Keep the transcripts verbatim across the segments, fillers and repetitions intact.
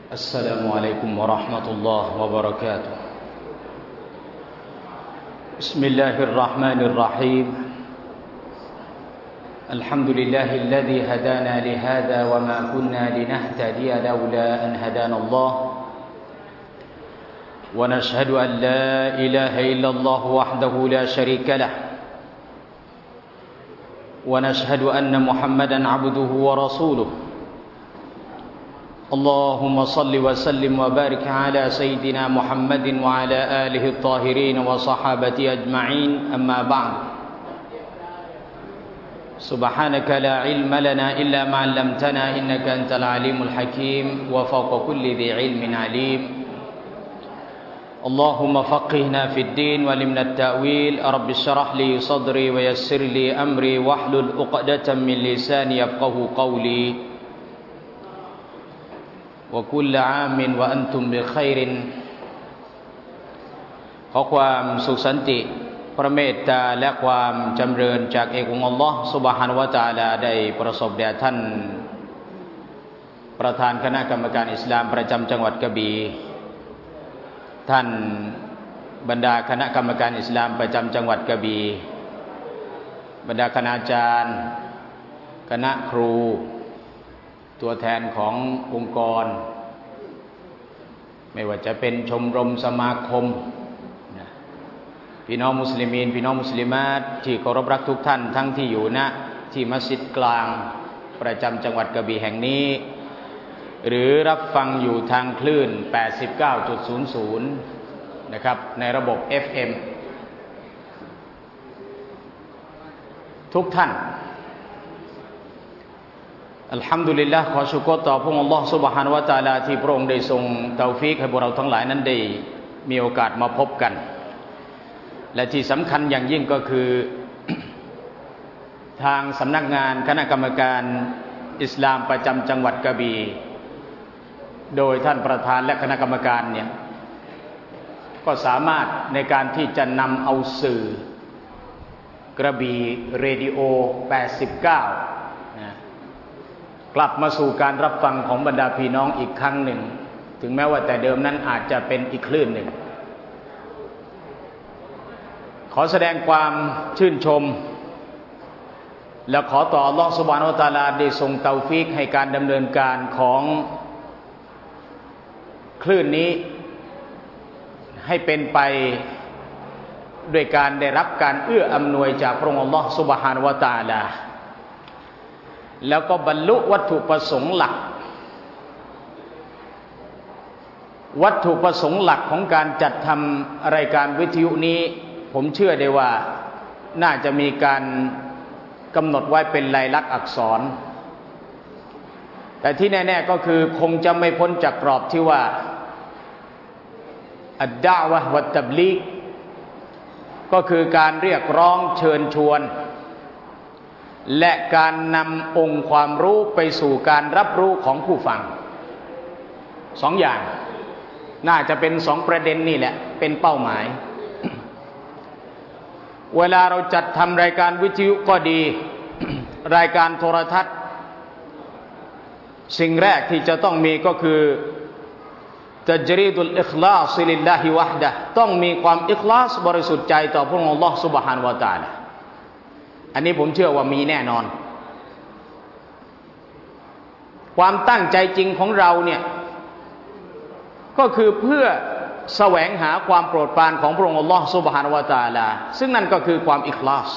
السلام عليكم ورحمة الله وبركاته بسم الله الرحمن الرحيم الحمد لله الذي هدانا لهذا وما كنا لنهتدي لولا أن هدانا الله ونشهد أن لا إله إلا الله وحده لا شريك له ونشهد أن محمدا عبده ورسوله اللهم صل وسلم وبارك على سيدنا محمد وعلى آله الطاهرين وصحابته أجمعين أما بعد سبحانك لا علم لنا إلا ما علمتنا إنك أنت العليم الحكيم وفوق كل ذي علم عليم اللهم فقهنا في الدين وعلمنا التأويل رب اشرح لي صدري ويسر لي أمري واحلل عقدة من لساني يفقهوا قولي وكل عام وأنتم بخير ขอความสุขสันติพระเมตตาและความจำเริญจากเอกองค์อัลลอฮฺซุบฮานะฮูวะตะอาลาได้ประสบแด่ท่านประธานคณะกรรมการอิสลามประจำจังหวัดกระบี่ท่านบรรดาคณะกรรมการอิสลามประจำจังหวัดกระบี่บรรดาคณาจารย์คณะครูตัวแทนขององค์กรไม่ว่าจะเป็นชมรมสมาคมพี่น้องมุสลิมีนพี่น้องมุสลิมาตที่เคารพรักทุกท่านทั้งที่อยู่ณที่มัสยิดกลางประจำจังหวัดกระบี่แห่งนี้หรือรับฟังอยู่ทางคลื่น แปดสิบเก้าจุดศูนย์ศูนย์ นะครับในระบบ เอฟ เอ็ม ทุกท่านอัลฮัมดุลิลละห์ขอชุกรต่อพระองค์อัลลอฮฺซุบฮานะฮูวะตะอาลาที่พระองค์ได้ทรงเตาฟีกให้พวกเราทั้งหลายนั้นได้มีโอกาสมาพบกันและที่สำคัญอย่างยิ่งก็คือ ทางสำนักงานคณะกรรมการอิสลามประจำจังหวัดกระบี่โดยท่านประธานและคณะกรรมการเนี่ยก็สามารถในการที่จะนำเอาสื่อกระบี่เรดิโอแปดสิบเก้ากลับมาสู่การรับฟังของบรรดาพี่น้องอีกครั้งหนึ่งถึงแม้ว่าแต่เดิมนั้นอาจจะเป็นอีกคลื่นหนึ่งขอแสดงความชื่นชมและขอต่ออัลเลาะห์ซุบฮานะฮูวะตะอาลาได้ทรงเตาฟีกให้การดำเนินการของคลื่นนี้ให้เป็นไปด้วยการได้รับการเอื้ออำนวยจากพระองค์อัลเลาะห์ซุบฮานะฮูวะตะอาลาแล้วก็บรรลุวัตถุประสงค์หลักวัตถุประสงค์หลักของการจัดทำรายการวิทยุนี้ผมเชื่อได้ว่าน่าจะมีการกำหนดไว้เป็นลายลักษณ์อักษรแต่ที่แน่ๆก็คือคงจะไม่พ้นจากกรอบที่ว่าอัดดะอ์วะฮ์วัตตับลีกก็คือการเรียกร้องเชิญชวนและการนำองค์ความรู้ไปสู่การรับรู้ของผู้ฟังสองอย่างน่าจะเป็นสองประเด็นนี่แหละเป็นเป้าหมาย เวลาเราจัดทำรายการวิทยุก็ดี รายการโทรทัศน์สิ่งแรกที่จะต้องมีก็คือตัจรีดุลอิคลาสลิลลาฮิวะฮ์ดะห์ต้องมีความอิคลาสบริสุทธิ์ใจต่อพระองค์อัลเลาะห์ซุบฮานะฮูวะตะอาลาอันนี้ผมเชื่อว่ามีแน่นอนความตั้งใจจริงของเราเนี่ยก็คือเพื่อแสวงหาความโปรดปรานของพระองค์อัลเลาะห์ซุบฮานะฮูวะตะอาลาซึ่งนั่นก็คือความอิคลาส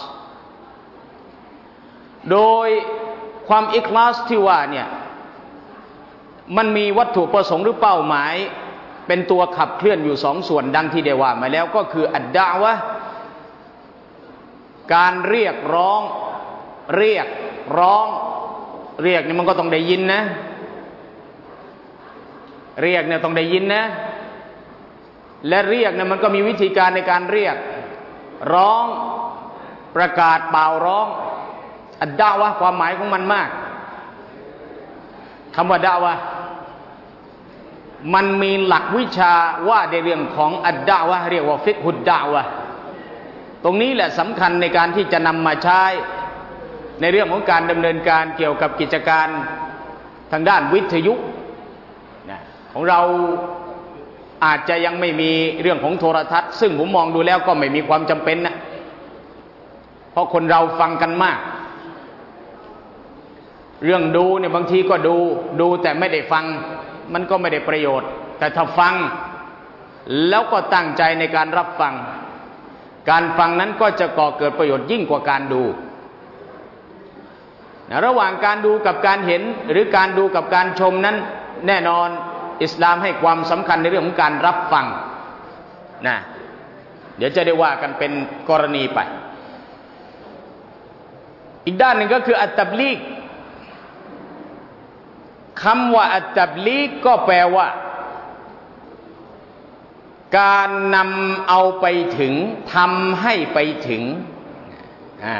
โดยความอิคลาสที่ว่าเนี่ยมันมีวัตถุประสงค์หรือเป้าหมายเป็นตัวขับเคลื่อนอยู่สองส่วนดังที่ได้ว่ามาแล้วก็คืออัดดะอ์วะห์การเรียกร้องเรียกร้องเรียกนี่มันก็ต้องได้ยินนะเรียกเนี่ยต้องได้ยินนะและเรียกเนี่ยมันก็มีวิธีการในการเรียกร้องประกาศเป่าร้องอัดดะอ์วะห์ความหมายของมันมากคำว่าดะอ์วะห์มันมีหลักวิชาว่าในเรื่องของอัดดะอ์วะห์เรียกว่าฟิกฮุดดะอ์วะห์ตรงนี้แหละสำคัญในการที่จะนำมาใช้ในเรื่องของการดำเนินการเกี่ยวกับกิจการทางด้านวิทยุนะของเราอาจจะยังไม่มีเรื่องของโทรทัศน์ซึ่งผมมองดูแล้วก็ไม่มีความจำเป็นนะเพราะคนเราฟังกันมากเรื่องดูเนี่ยบางทีก็ดูดูแต่ไม่ได้ฟังมันก็ไม่ได้ประโยชน์แต่ถ้าฟังแล้วก็ตั้งใจในการรับฟังการฟังนั้นก็จะก่อเกิดประโยชน์ยิ่งกว่าการดูนะระหว่างการดูกับการเห็นหรือการดูกับการชมนั้นแน่นอนอิสลามให้ความสำคัญในเรื่องของการรับฟังนะเดี๋ยวจะได้ว่ากันเป็นกรณีไปอีกด้านหนึ่งก็คืออัตตับลีกคำว่าอัตตับลีกก็แปลว่าการนำเอาไปถึงทำให้ไปถึงอ่า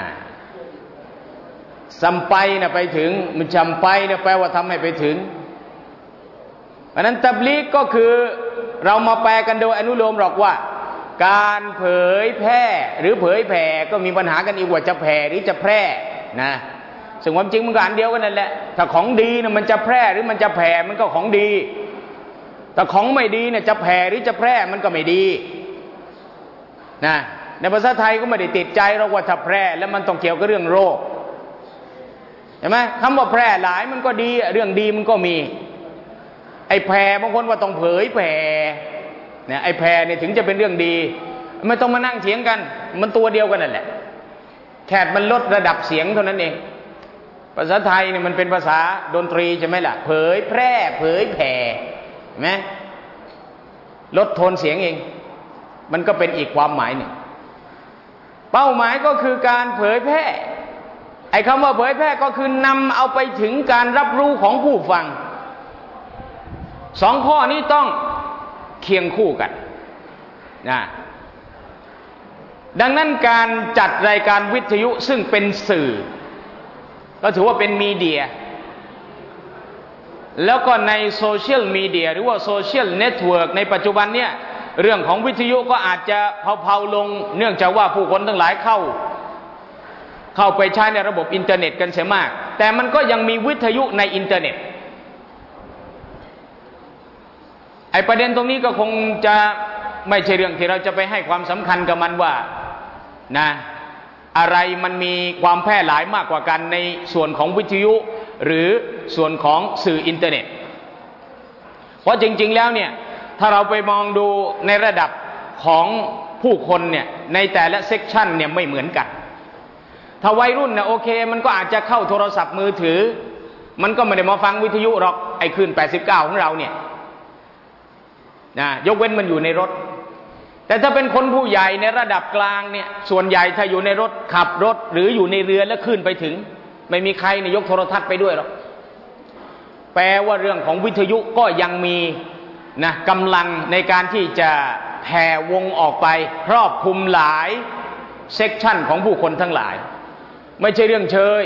สัมไปนะไปถึงมันจำไปนะแปลว่าทำให้ไปถึงเพราะนั้นตับลีกก็คือเรามาแปลกันโดยอนุโลมหรอกว่าการเผยแพร่หรือเผยแผ่ก็มีปัญหากันอีกว่าจะแผ่หรือจะแพร่นะซึ่งความจริงมันก็อันเดียวกันนั่นแหละถ้าของดีนะมันจะแพร่หรือมันจะแผ่มันก็ของดีแต่ของไม่ดีเนี่ยจะแผ่หรือจะแพร่มันก็ไม่ดีนะในภาษาไทยก็ไม่ได้ติดใจหรอกว่าถ้าแพร่แล้วมันต้องเกี่ยวกับเรื่องโรคเห็นไหมคำว่าแพร่หลายมันก็ดีเรื่องดีมันก็มีไอ้แผ่บางคนว่าต้องเผยแผ่เนี่ยไอ้แผ่เนี่ยถึงจะเป็นเรื่องดีไม่ต้องมานั่งเถียงกันมันตัวเดียวกันนั่นแหละแค่มันลดระดับเสียงเท่านั้นเองภาษาไทยเนี่ยมันเป็นภาษาดนตรีใช่ไหมล่ะเผยแพร่เผยแผ่เห็นไหมลดโทนเสียงเองมันก็เป็นอีกความหมายหนึ่งเป้าหมายก็คือการเผยแพร่ไอ้คำว่าเผยแพร่ก็คือนำเอาไปถึงการรับรู้ของผู้ฟังสองข้อนี้ต้องเคียงคู่กันนะดังนั้นการจัดรายการวิทยุซึ่งเป็นสื่อก็ถือว่าเป็นมีเดียแล้วก็ในโซเชียลมีเดียหรือว่าโซเชียลเน็ตเวิร์กในปัจจุบันเนี่ยเรื่องของวิทยุก็อาจจะเผาๆลงเนื่องจากว่าผู้คนทั้งหลายเข้าเข้าไปใช้ในระบบอินเทอร์เน็ตกันเสียมากแต่มันก็ยังมีวิทยุในอินเทอร์เน็ตไอ้ประเด็นตรงนี้ก็คงจะไม่ใช่เรื่องที่เราจะไปให้ความสำคัญกับมันว่านะอะไรมันมีความแพร่หลายมากกว่ากันในส่วนของวิทยุหรือส่วนของสื่ออินเทอร์เน็ตเพราะจริงๆแล้วเนี่ยถ้าเราไปมองดูในระดับของผู้คนเนี่ยในแต่ละเซกชันเนี่ยไม่เหมือนกันถ้าวัยรุ่นนะโอเคมันก็อาจจะเข้าโทรศัพท์มือถือมันก็ไม่ได้มาฟังวิทยุหรอกไอ้คลื่นแปดสิบเก้าของเราเนี่ยนะยกเว้นมันอยู่ในรถแต่ถ้าเป็นคนผู้ใหญ่ในระดับกลางเนี่ยส่วนใหญ่ถ้าอยู่ในรถขับรถหรืออยู่ในเรือแล้วขึ้นไปถึงไม่มีใครเนี่ยยกโทรทัศน์ไปด้วยหรอกแปลว่าเรื่องของวิทยุก็ยังมีนะกำลังในการที่จะแผ่วงออกไปครอบคลุมหลายเซกชันของผู้คนทั้งหลายไม่ใช่เรื่องเชย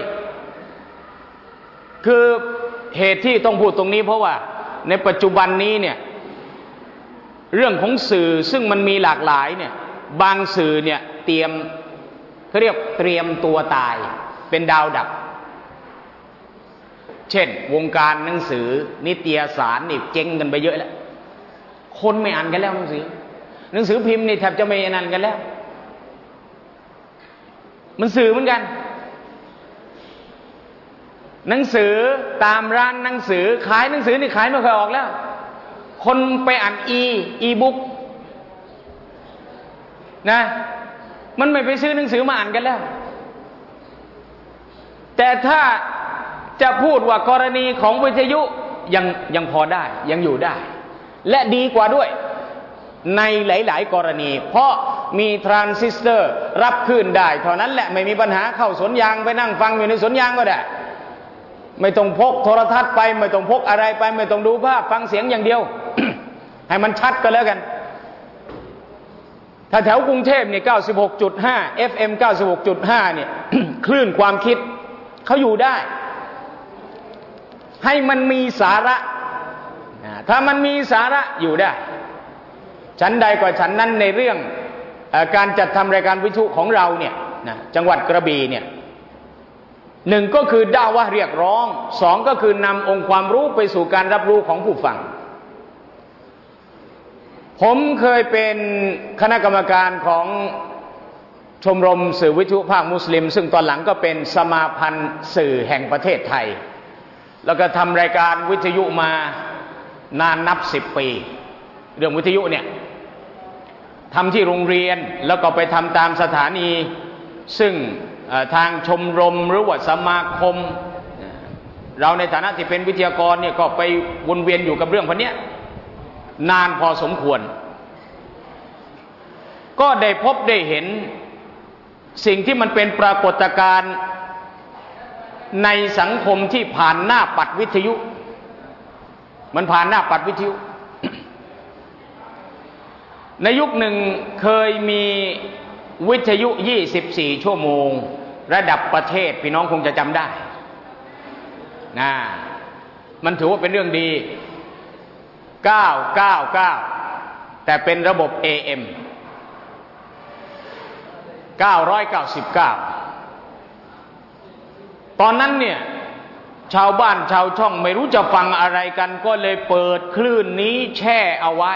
คือเหตุที่ต้องพูดตรงนี้เพราะว่าในปัจจุบันนี้เนี่ยเรื่องของสื่อซึ่งมันมีหลากหลายเนี่ยบางสื่อเนี่ยเตรียมเขาเรียกเตรียมตัวตายเป็นดาวดับเช่นวงการหนังสือนิตยสารนี่เจ๊งกันไปเยอะแล้วคนไม่อ่านกันแล้วหนังสือหนังสือพิมพ์นี่แทบจะไม่อ่านกันแล้วมันสื่อเหมือนกันหนังสือตามร้านหนังสือขายหนังสือนี่ขายไม่ค่อยออกแล้วคนไปอ่านอีอีบุ๊กนะมันไม่ไปซื้อหนังสือมาอ่านกันแล้วแต่ถ้าจะพูดว่ากรณีของวิทยุยังยังพอได้ยังอยู่ได้และดีกว่าด้วยในหลายๆกรณีเพราะมีทรานซิสเตอร์รับคลื่นได้เท่านั้นแหละไม่มีปัญหาเข้าสวนยางไปนั่งฟังอยู่ในสวนยางก็ได้ไม่ต้องพกโทรทัศน์ไปไม่ต้องพกอะไรไปไม่ต้องดูภาพฟังเสียงอย่างเดียว ให้มันชัดก็แล้วกันถ้าแถวกรุงเทพเนี่ย เก้าสิบหกจุดห้า เอฟ เอ็ม เก้าสิบหกจุดห้า เนี่ย คลื่นความคิดเขาอยู่ได้ให้มันมีสาระถ้ามันมีสาระอยู่ได้ชั้นใดกว่าชั้นนั้นในเรื่องการจัดทำรายการวิทยุของเราเนี่ยนะจังหวัดกระบี่เนี่ยหนึ่งก็คือด่าวะเรียกร้องสองก็คือนำองค์ความรู้ไปสู่การรับรู้ของผู้ฟังผมเคยเป็นคณะกรรมการของชมรมสื่อวิทยุภาคมุสลิมซึ่งตอนหลังก็เป็นสมาพันธ์สื่อแห่งประเทศไทยแล้วก็ทำรายการวิทยุมานานนับสิบปีเรื่องวิทยุเนี่ยทำที่โรงเรียนแล้วก็ไปทำตามสถานีซึ่งทางชมรมหรือว่าสมาคมเราในฐานะที่เป็นวิทยากรเนี่ยก็ไปวนเวียนอยู่กับเรื่องพวกนี้นานพอสมควรก็ได้พบได้เห็นสิ่งที่มันเป็นปรากฏการณ์ในสังคมที่ผ่านหน้าปัดวิทยุมันผ่านหน้าปัดวิทยุ ในยุคหนึ่งเคยมีวิทยุยี่สิบสี่ชั่วโมงระดับประเทศพี่น้องคงจะจำได้นะมันถือว่าเป็นเรื่องดีเก้า เก้า เก้าแต่เป็นระบบ เอ เอ็ม เก้าร้อยเก้าสิบเก้าตอนนั้นเนี่ยชาวบ้านชาวช่องไม่รู้จะฟังอะไรกันก็เลยเปิดคลื่นนี้แช่เอาไว้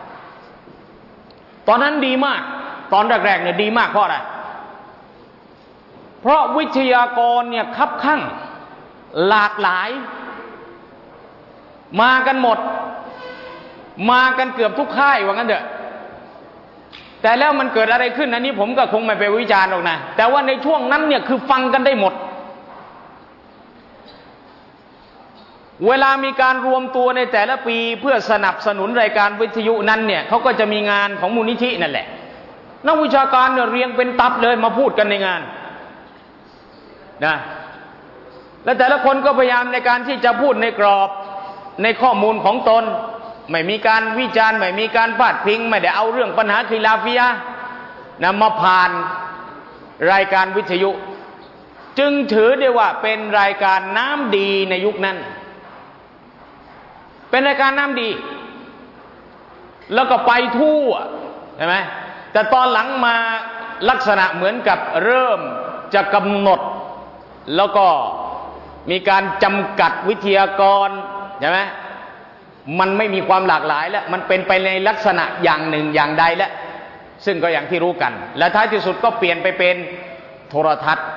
ตอนนั้นดีมากตอนแรกๆเนี่ยดีมากเพราะอะไรเพราะวิทยากรเนี่ยคับคั่งหลากหลายมากันหมดมากันเกือบทุกค่ายว่างั้นเถอะแต่แล้วมันเกิดอะไรขึ้นอันนี้ผมก็คงไม่ไปวิจารณ์หรอกนะแต่ว่าในช่วงนั้นเนี่ยคือฟังกันได้หมดเวลามีการรวมตัวในแต่ละปีเพื่อสนับสนุนรายการวิทยุนั้นเนี่ยเขาก็จะมีงานของมูลนิธินั่นแหละนักวิชาการเนี่ยเรียงเป็นตับเลยมาพูดกันในงานนะและแต่ละคนก็พยายามในการที่จะพูดในกรอบในข้อมูลของตนไม่มีการวิจารณ์ไม่มีการพาดพิงไม่ได้เอาเรื่องปัญหาคิลาฟิยะห์นำมาผ่านรายการวิทยุจึงถือได้ว่าเป็นรายการน้ำดีในยุคนั้นเป็นรายการน้ำดีแล้วก็ไปทั่วใช่ไหมแต่ตอนหลังมาลักษณะเหมือนกับเริ่มจะกำหนดแล้วก็มีการจำกัดวิทยากรใช่ไหมมันไม่มีความหลากหลายแล้วมันเป็นไปในลักษณะอย่างหนึ่งอย่างใดแล้วซึ่งก็อย่างที่รู้กันและท้ายที่สุดก็เปลี่ยนไปเป็นโทรทัศน์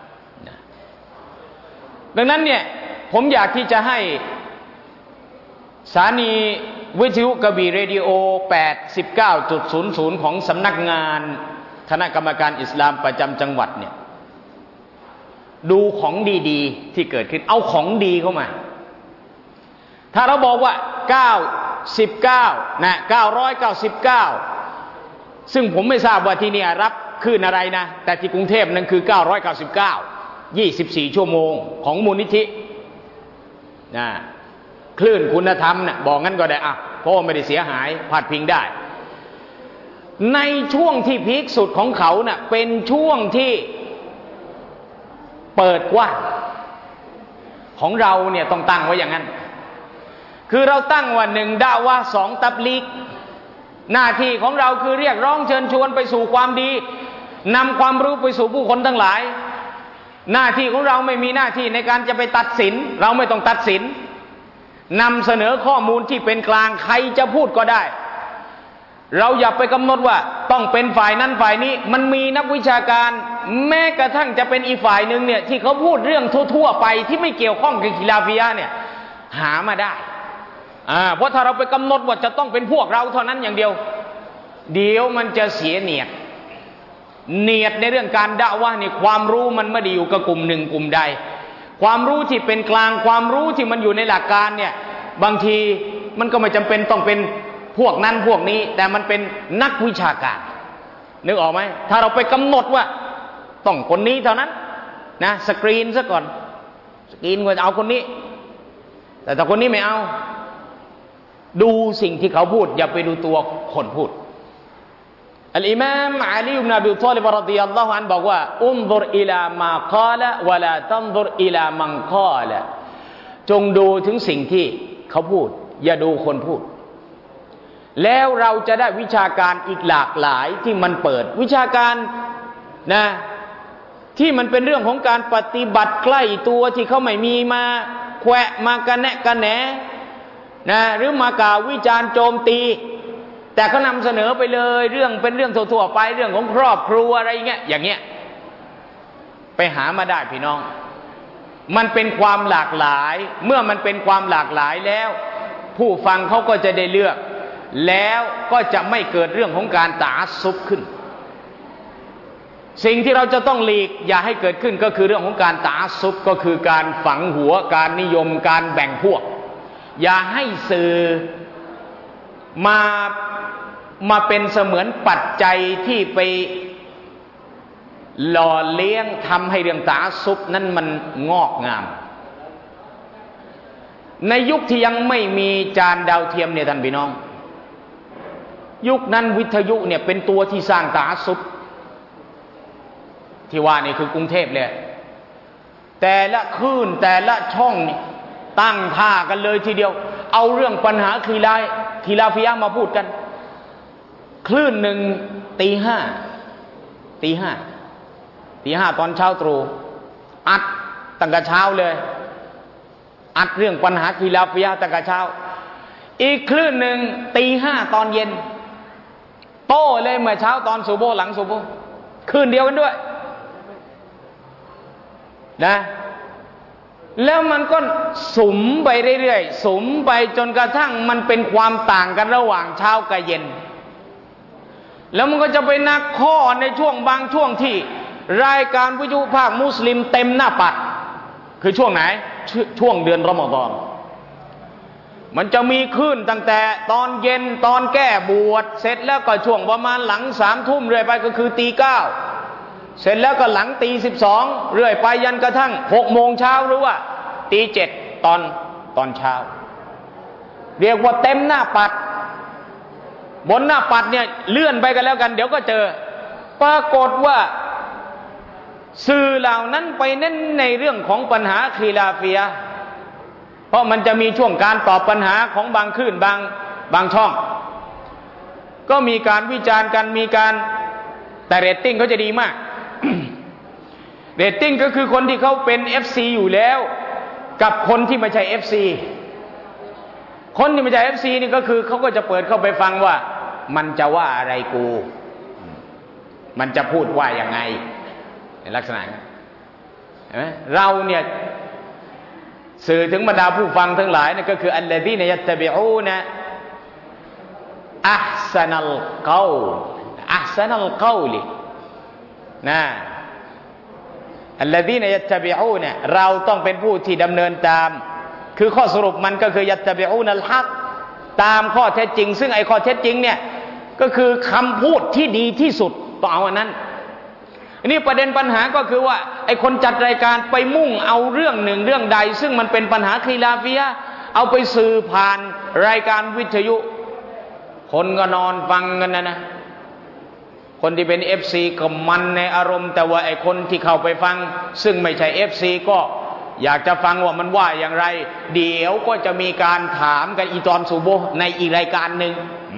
ดังนั้นเนี่ยผมอยากที่จะให้สถานีวิทยุกระบี่เรดิโอ แปดสิบเก้าจุดศูนย์ศูนย์ ของสำนักงานคณะกรรมการอิสลามประจำจังหวัดเนี่ยดูของดีๆที่เกิดขึ้นเอาของดีเข้ามาถ้าเราบอกว่าเก้าสิบเก้านะเก้าร้อยเก้าสิบเก้าซึ่งผมไม่ทราบว่าที่นี่รับคลื่นอะไรนะแต่ที่กรุงเทพนั่นคือเก้าร้อยเก้าสิบเก้า ยี่สิบสี่ชั่วโมงของมูลนิธินะคลื่นคุณธรรมนะบอกงั้นก็ได้อ่ะเพราะว่าไม่ได้เสียหายพาดพิงได้ในช่วงที่พีคสุดของเขานะ่ะเป็นช่วงที่เปิดกว้างของเราเนี่ยต้องตั้งไว้อย่างนั้นคือเราตั้งว่าหนึ่งดะวะห์สองตับลีกหน้าที่ของเราคือเรียกร้องเชิญชวนไปสู่ความดีนำความรู้ไปสู่ผู้คนทั้งหลายหน้าที่ของเราไม่มีหน้าที่ในการจะไปตัดสินเราไม่ต้องตัดสินนำเสนอข้อมูลที่เป็นกลางใครจะพูดก็ได้เราอย่าไปกำหนดว่าต้องเป็นฝ่ายนั้นฝ่ายนี้มันมีนักวิชาการแม้กระทั่งจะเป็นอีกฝ่ายหนึ่งเนี่ยที่เขาพูดเรื่องทั่วๆไปที่ไม่เกี่ยวข้องกับกิลาฟิยะห์เนี่ยหามาได้อ่าเพราะถ้าเราไปกำหนดว่าจะต้องเป็นพวกเราเท่านั้นอย่างเดียวเดี๋ยวมันจะเสียเนียดเนียดในเรื่องการดะวะห์นี่ความรู้มันไม่ได้อยู่กับกลุ่มหนึ่งกลุ่มใดความรู้ที่เป็นกลางความรู้ที่มันอยู่ในหลักการเนี่ยบางทีมันก็ไม่จำเป็นต้องเป็นพวกนั้นพวกนี้แต่มันเป็นนักวิชาการนึกออกไหมถ้าเราไปกำหนดว่าต้องคนนี้เท่านั้นนะสกรีนซะก่อนสกรีนก็จะเอาคนนี้แต่ถ้าคนนี้ไม่เอาดูสิ่งที่เขาพูดอย่าไปดูตัวคนพูดอัลอิมามอาลีอิบนุอบีฏอลิบรอฎิยัลลอฮุอันฮุบอกว่าอุนซุรอิลามากาละวะลาตันซุรอิลามันกาละจงดูถึงสิ่งที่เขาพูดอย่าดูคนพูดแล้วเราจะได้วิชาการอีกหลากหลายที่มันเปิดวิชาการนะที่มันเป็นเรื่องของการปฏิบัติใกล้ตัวที่เขาไม่มีมาแขวะมากระแนะกระแหนนะหรือมากล่าววิจารณ์โจมตีแต่เขานำเสนอไปเลยเรื่องเป็นเรื่องทั่วๆไปเรื่องของครอบครัวอะไรเงี้ยอย่างเงี้ยไปหามาได้พี่น้องมันเป็นความหลากหลายเมื่อมันเป็นความหลากหลายแล้วผู้ฟังเขาก็จะได้เลือกแล้วก็จะไม่เกิดเรื่องของการตะอัสซุบขึ้นสิ่งที่เราจะต้องหลีกอย่าให้เกิดขึ้นก็คือเรื่องของการตะอัสซุบก็คือการฝังหัวการนิยมการแบ่งพวกอย่าให้สื่อมามาเป็นเสมือนปัจจัยที่ไปหล่อเลี้ยงทำให้เรื่องตะอัสซุบนั้นมันงอกงามในยุคที่ยังไม่มีจานดาวเทียมเนี่ยท่านพี่น้องยุคนั้นวิทยุเนี่ยเป็นตัวที่สร้างตะอัสซุบที่ว่านี่คือกรุงเทพเลยแต่ละคลื่นแต่ละช่องนี่ตั้งท่ากันเลยทีเดียวเอาเรื่องปัญหาคีลาคีลาฟิยะห์มาพูดกันคลื่นหนึ่งตีห้าตีห้าตีห้าตอนเช้าตรู่อัดตั้งแต่เช้าเลยอัดเรื่องปัญหาคีลาฟิยะห์ตั้งแต่เช้าอีกคลื่นหนึ่งตีห้าตอนเย็นโต้เลยเมื่อเช้าตอนซุบฮ์หลังซุบฮ์คลื่นเดียวกันด้วยนะแล้วมันก็สุมไปเรื่อยๆสุมไปจนกระทั่งมันเป็นความต่างกันระหว่างเช้ากับเย็นแล้วมันก็จะไปนักข้อในช่วงบางช่วงที่รายการวิทยุภาคมุสลิมเต็มหน้าปัดคือช่วงไหนชช่วงเดือนรอมฎอนมันจะมีขึ้นตั้งแต่ตอนเย็นตอนแก้บวชเสร็จแล้วก็ช่วงประมาณหลังสามทุ่มเรื่อยไปก็คือตีเก้าเสร็จแล้วก็หลังตีสิบสองเรื่อยไปยันกระทั่งหกโมงเช้าหรือว่าตีเจ็ดตอนตอนเช้าเรียกว่าเต็มหน้าปัดบนหน้าปัดเนี่ยเลื่อนไปกันแล้วกันเดี๋ยวก็เจอปรากฏว่าสื่อเหล่านั้นไปเน้นในเรื่องของปัญหาคีลาฟิยะห์เพราะมันจะมีช่วงการตอบปัญหาของบางคลื่นบางบางช่องก็มีการวิจารณ์กันมีการแต่เรตติ้งเขาจะดีมาก เรตติ้งก็คือคนที่เขาเป็น เอฟ ซี อยู่แล้วกับคนที่ไม่ใช่ เอฟ ซี คนที่ไม่ใช่ เอฟ ซี นี่ก็คือเขาก็จะเปิดเข้าไปฟังว่ามันจะว่าอะไรกูมันจะพูดว่าอย่างไงในลักษณะนั้นเห็นไหมเราเนี่ยสื่อถึงบรรดาผู้ฟังทั้งหลายนั่นก็คืออัลลซีนยัตตะบิอูนะอัห์ซะนัลกอลอัห์ซะนัลกอลินะอัลลซีนยัตตะบิอูนะเราต้องเป็นผู้ที่ดำเนินตามคือข้อสรุปมันก็คือยัตตะบิอูนัลฮักตามข้อเท็จจริงซึ่งไอ้ข้อเท็จจริงเนี่ยก็คือคำพูดที่ดีที่สุดต้องเอาอันนั้นอันนี้ประเด็นปัญหาก็คือว่าไอ้คนจัดรายการไปมุ่งเอาเรื่องหนึ่งเรื่องใดซึ่งมันเป็นปัญหาคีลาฟิยะห์เอาไปสื่อผ่านรายการวิทยุคนก็นอนฟังกันนะนะคนที่เป็น เอฟ ซี ก็มันในอารมณ์แต่ว่าไอ้คนที่เข้าไปฟังซึ่งไม่ใช่ เอฟ ซี ก็อยากจะฟังว่ามันว่าอย่างไรเดี๋ยวก็จะมีการถามกันอีตอนซุบฮ์ในอีกรายการหนึ่ง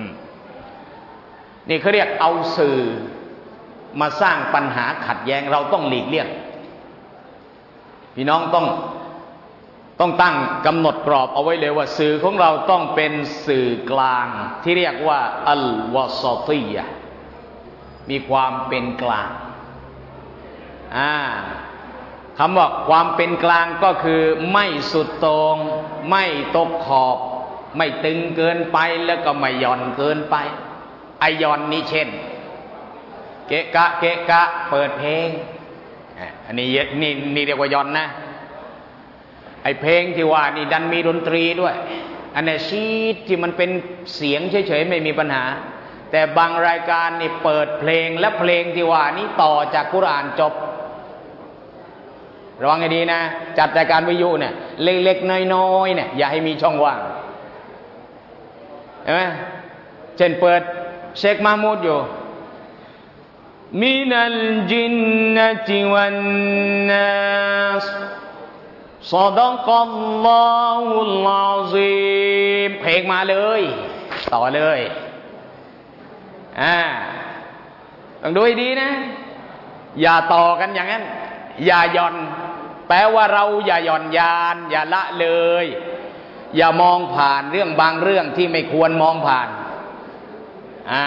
นี่เขาเรียกเอาสื่อมาสร้างปัญหาขัดแย้งเราต้องหลีกเลี่ยงพี่น้องต้องต้องตั้งกำหนดกรอบเอาไว้เลยว่าสื่อของเราต้องเป็นสื่อกลางที่เรียกว่าอัลวะซอตียะห์มีความเป็นกลางอ่าคำว่าความเป็นกลางก็คือไม่สุดโต่งไม่ตกขอบไม่ตึงเกินไปแล้วก็ไม่หย่อนเกินไปไอหย่อนนี่เช่นเกะกะเกะกะเปิดเพลงอันนี้นี่นี่เรียกว่าหย่อนนะไอเพลงที่ว่านี่ดันมีดนตรีด้วยอันนี้ชีดที่มันเป็นเสียงเฉยๆไม่มีปัญหาแต่บางรายการนี่เปิดเพลงและเพลงที่ว่านี้ต่อจากกุรอานจบระวังให้ดีนะจัดรายการวิทยุเนี่ยเล็กๆน้อยๆเนี่ยอย่าให้มีช่องว่างเห็นไหมเช่นเปิดเชคมามูดอยู่มินัลจินนะติวันนัสซอดะกัลลอฮุลอาซีมเพลงมาเลยต่อเลยอ่าต้องดูให้ดีนะอย่าต่อกันอย่างนั้นอย่าหย่อนแปลว่าเราอย่าหย่อนยานอย่าละเลยอย่ามองผ่านเรื่องบางเรื่องที่ไม่ควรมองผ่านอ่า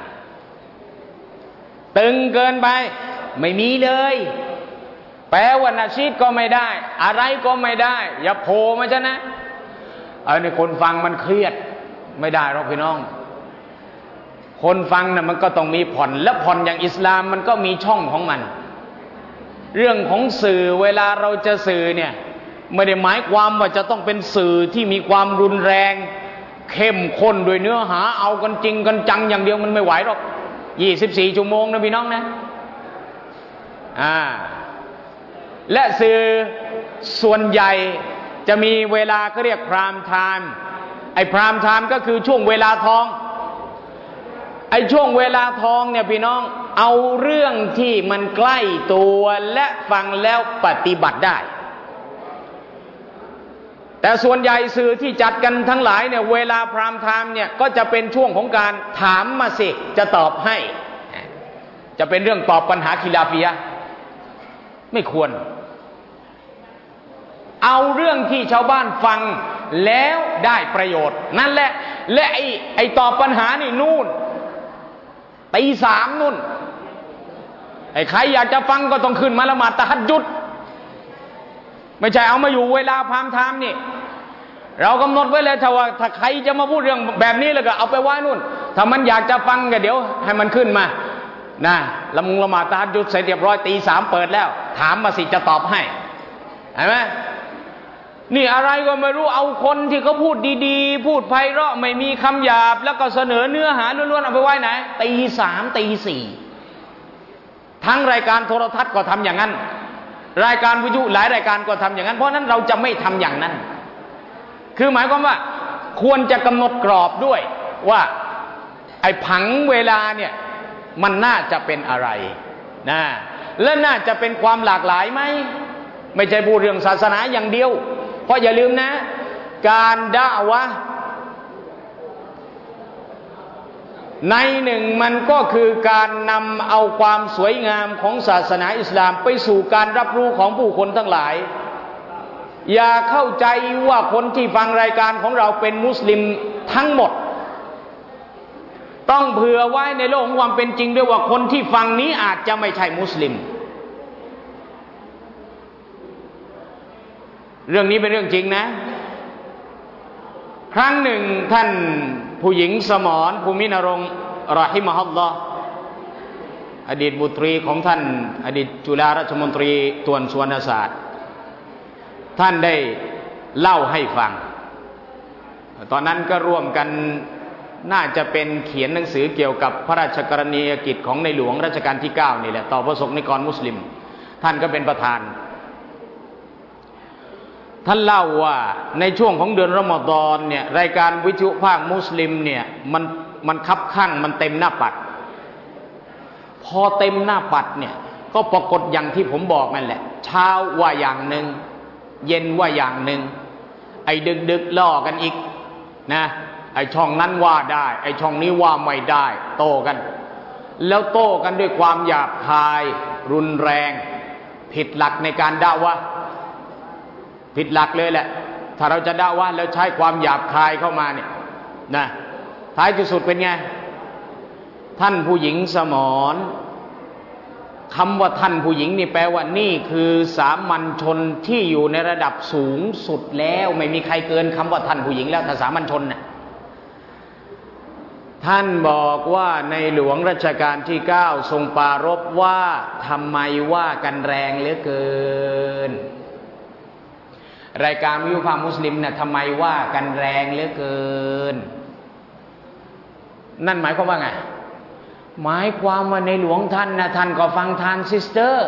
ตึงเกินไปไม่มีเลยแปลว่านาชีดก็ไม่ได้อะไรก็ไม่ได้อย่าโผล่มาซะนะเออในคนฟังมันเครียดไม่ได้หรอกพี่น้องคนฟังน่ะมันก็ต้องมีผ่อนและผ่อนอย่างอิสลามมันก็มีช่องของมันเรื่องของสื่อเวลาเราจะสื่อเนี่ยไม่ได้หมายความว่าจะต้องเป็นสื่อที่มีความรุนแรงเข้มข้นด้วยเนื้อหาเอากันจริงกันจังอย่างเดียวมันไม่ไหวหรอกยี่สิบสี่ชั่วโมงนะพี่น้องนะอ่าและสื่อส่วนใหญ่จะมีเวลาเขาเรียกพรามไทม์ไอ้พรามไทม์ก็คือช่วงเวลาทองไอ้ช่วงเวลาทองเนี่ยพี่น้องเอาเรื่องที่มันใกล้ตัวและฟังแล้วปฏิบัติได้แต่ส่วนใหญ่สื่อที่จัดกันทั้งหลายเนี่ยเวลาพรามไทม์เนี่ยก็จะเป็นช่วงของการถามมาสิจะตอบให้จะเป็นเรื่องตอบปัญหาคิลาฟียะห์ไม่ควรเอาเรื่องที่ชาวบ้านฟังแล้วได้ประโยชน์นั่นแหละและไอ้ไอ้ตอบปัญหานี่นู่นตีสามนู่นไอ้ใครอยากจะฟังก็ต้องขึ้นมาละหมาดตะฮัจญุดไม่ใช่เอามาอยู่เวลาพามไทม์นี่เรากำหนดไว้เลยถ้าว่าถ้าใครจะมาพูดเรื่องแบบนี้แล้วก็เอาไปไว้นู่นถ้ามันอยากจะฟังก็เดี๋ยวให้มันขึ้นมานะละมุงละหมาดตะฮัจญุดเสร็จเรียบร้อยตีสามเปิดแล้วถามมาสิจะตอบให้เห็นไหมนี่อะไรก็ไม่รู้เอาคนที่เขาพูดดีๆพูดไพเราะไม่มีคำหยาบแล้วก็เสนอเนื้อหาล้วนๆเอาไปไว้ไหนตีสามตีสี่ทั้งรายการโทรทัศน์ก็ทำอย่างนั้นรายการวิทยุหลายรายการก็ทำอย่างนั้นเพราะนั้นเราจะไม่ทำอย่างนั้นคือหมายความว่าควรจะกำหนดกรอบด้วยว่าไอ้ผังเวลาเนี่ยมันน่าจะเป็นอะไรนะและน่าจะเป็นความหลากหลายไหมไม่ใช่พูดเรื่องศาสนาอย่างเดียวเพราะอย่าลืมนะการดะอ์วะห์ในหนึ่งมันก็คือการนำเอาความสวยงามของศาสนาอิสลามไปสู่การรับรู้ของผู้คนทั้งหลายอย่าเข้าใจว่าคนที่ฟังรายการของเราเป็นมุสลิมทั้งหมดต้องเผื่อไว้ในโลกของความเป็นจริงด้วยว่าคนที่ฟังนี้อาจจะไม่ใช่มุสลิมเรื่องนี้เป็นเรื่องจริงนะครั้งหนึ่งท่านผู้หญิงสมรภูมินรงค์รอฮิมะฮุลลอฮ์อดีตบุตรีของท่านอดีตจุฬาราชมนตรีตวนสุวรรณศาสตร์ท่านได้เล่าให้ฟังตอนนั้นก็ร่วมกันน่าจะเป็นเขียนหนังสือเกี่ยวกับพระราชกรณียกิจของในหลวงรัชกาลที่เก้านี่แหละต่อพระสงฆ์นิกรมุสลิมท่านก็เป็นประธานท่านเล่าว่าในช่วงของเดือนรอมฎอนเนี่ยรายการวิทยุภาคมุสลิมเนี่ยมันมันคับคั่งมันเต็มหน้าปัดพอเต็มหน้าปัดเนี่ยก็ปรากฏอย่างที่ผมบอกนั่นแหละเช้าว่าอย่างหนึ่งเย็นว่าอย่างหนึ่งไอ้ดึกดึกล่อกันอีกนะไอ้ช่องนั้นว่าได้ไอ้ช่องนี้ว่าไม่ได้โต้กันแล้วโต้กันด้วยความหยาบคายรุนแรงผิดหลักในการด่าวะผิดหลักเลยแหละถ้าเราจะด่าว่าแล้วใช้ความหยาบคายเข้ามาเนี่ยนะท้ายที่สุดเป็นไงท่านผู้หญิงสมรคำว่าท่านผู้หญิงนี่แปลว่านี่คือสามัญชนที่อยู่ในระดับสูงสุดแล้วไม่มีใครเกินคำว่าท่านผู้หญิงแล้วถ้าสามัญชนน่ะท่านบอกว่าในหลวงรัชกาลที่เก้าทรงปรารภว่าทำไมว่ากันแรงเหลือเกินรายการวิทยุภาคมุสลิมเนี่ยทำไมว่ากันแรงเหลือเกินนั่นหมายความว่าไงหมายความว่าในหลวงท่านนะท่านก็ฟังทานซิสเตอร์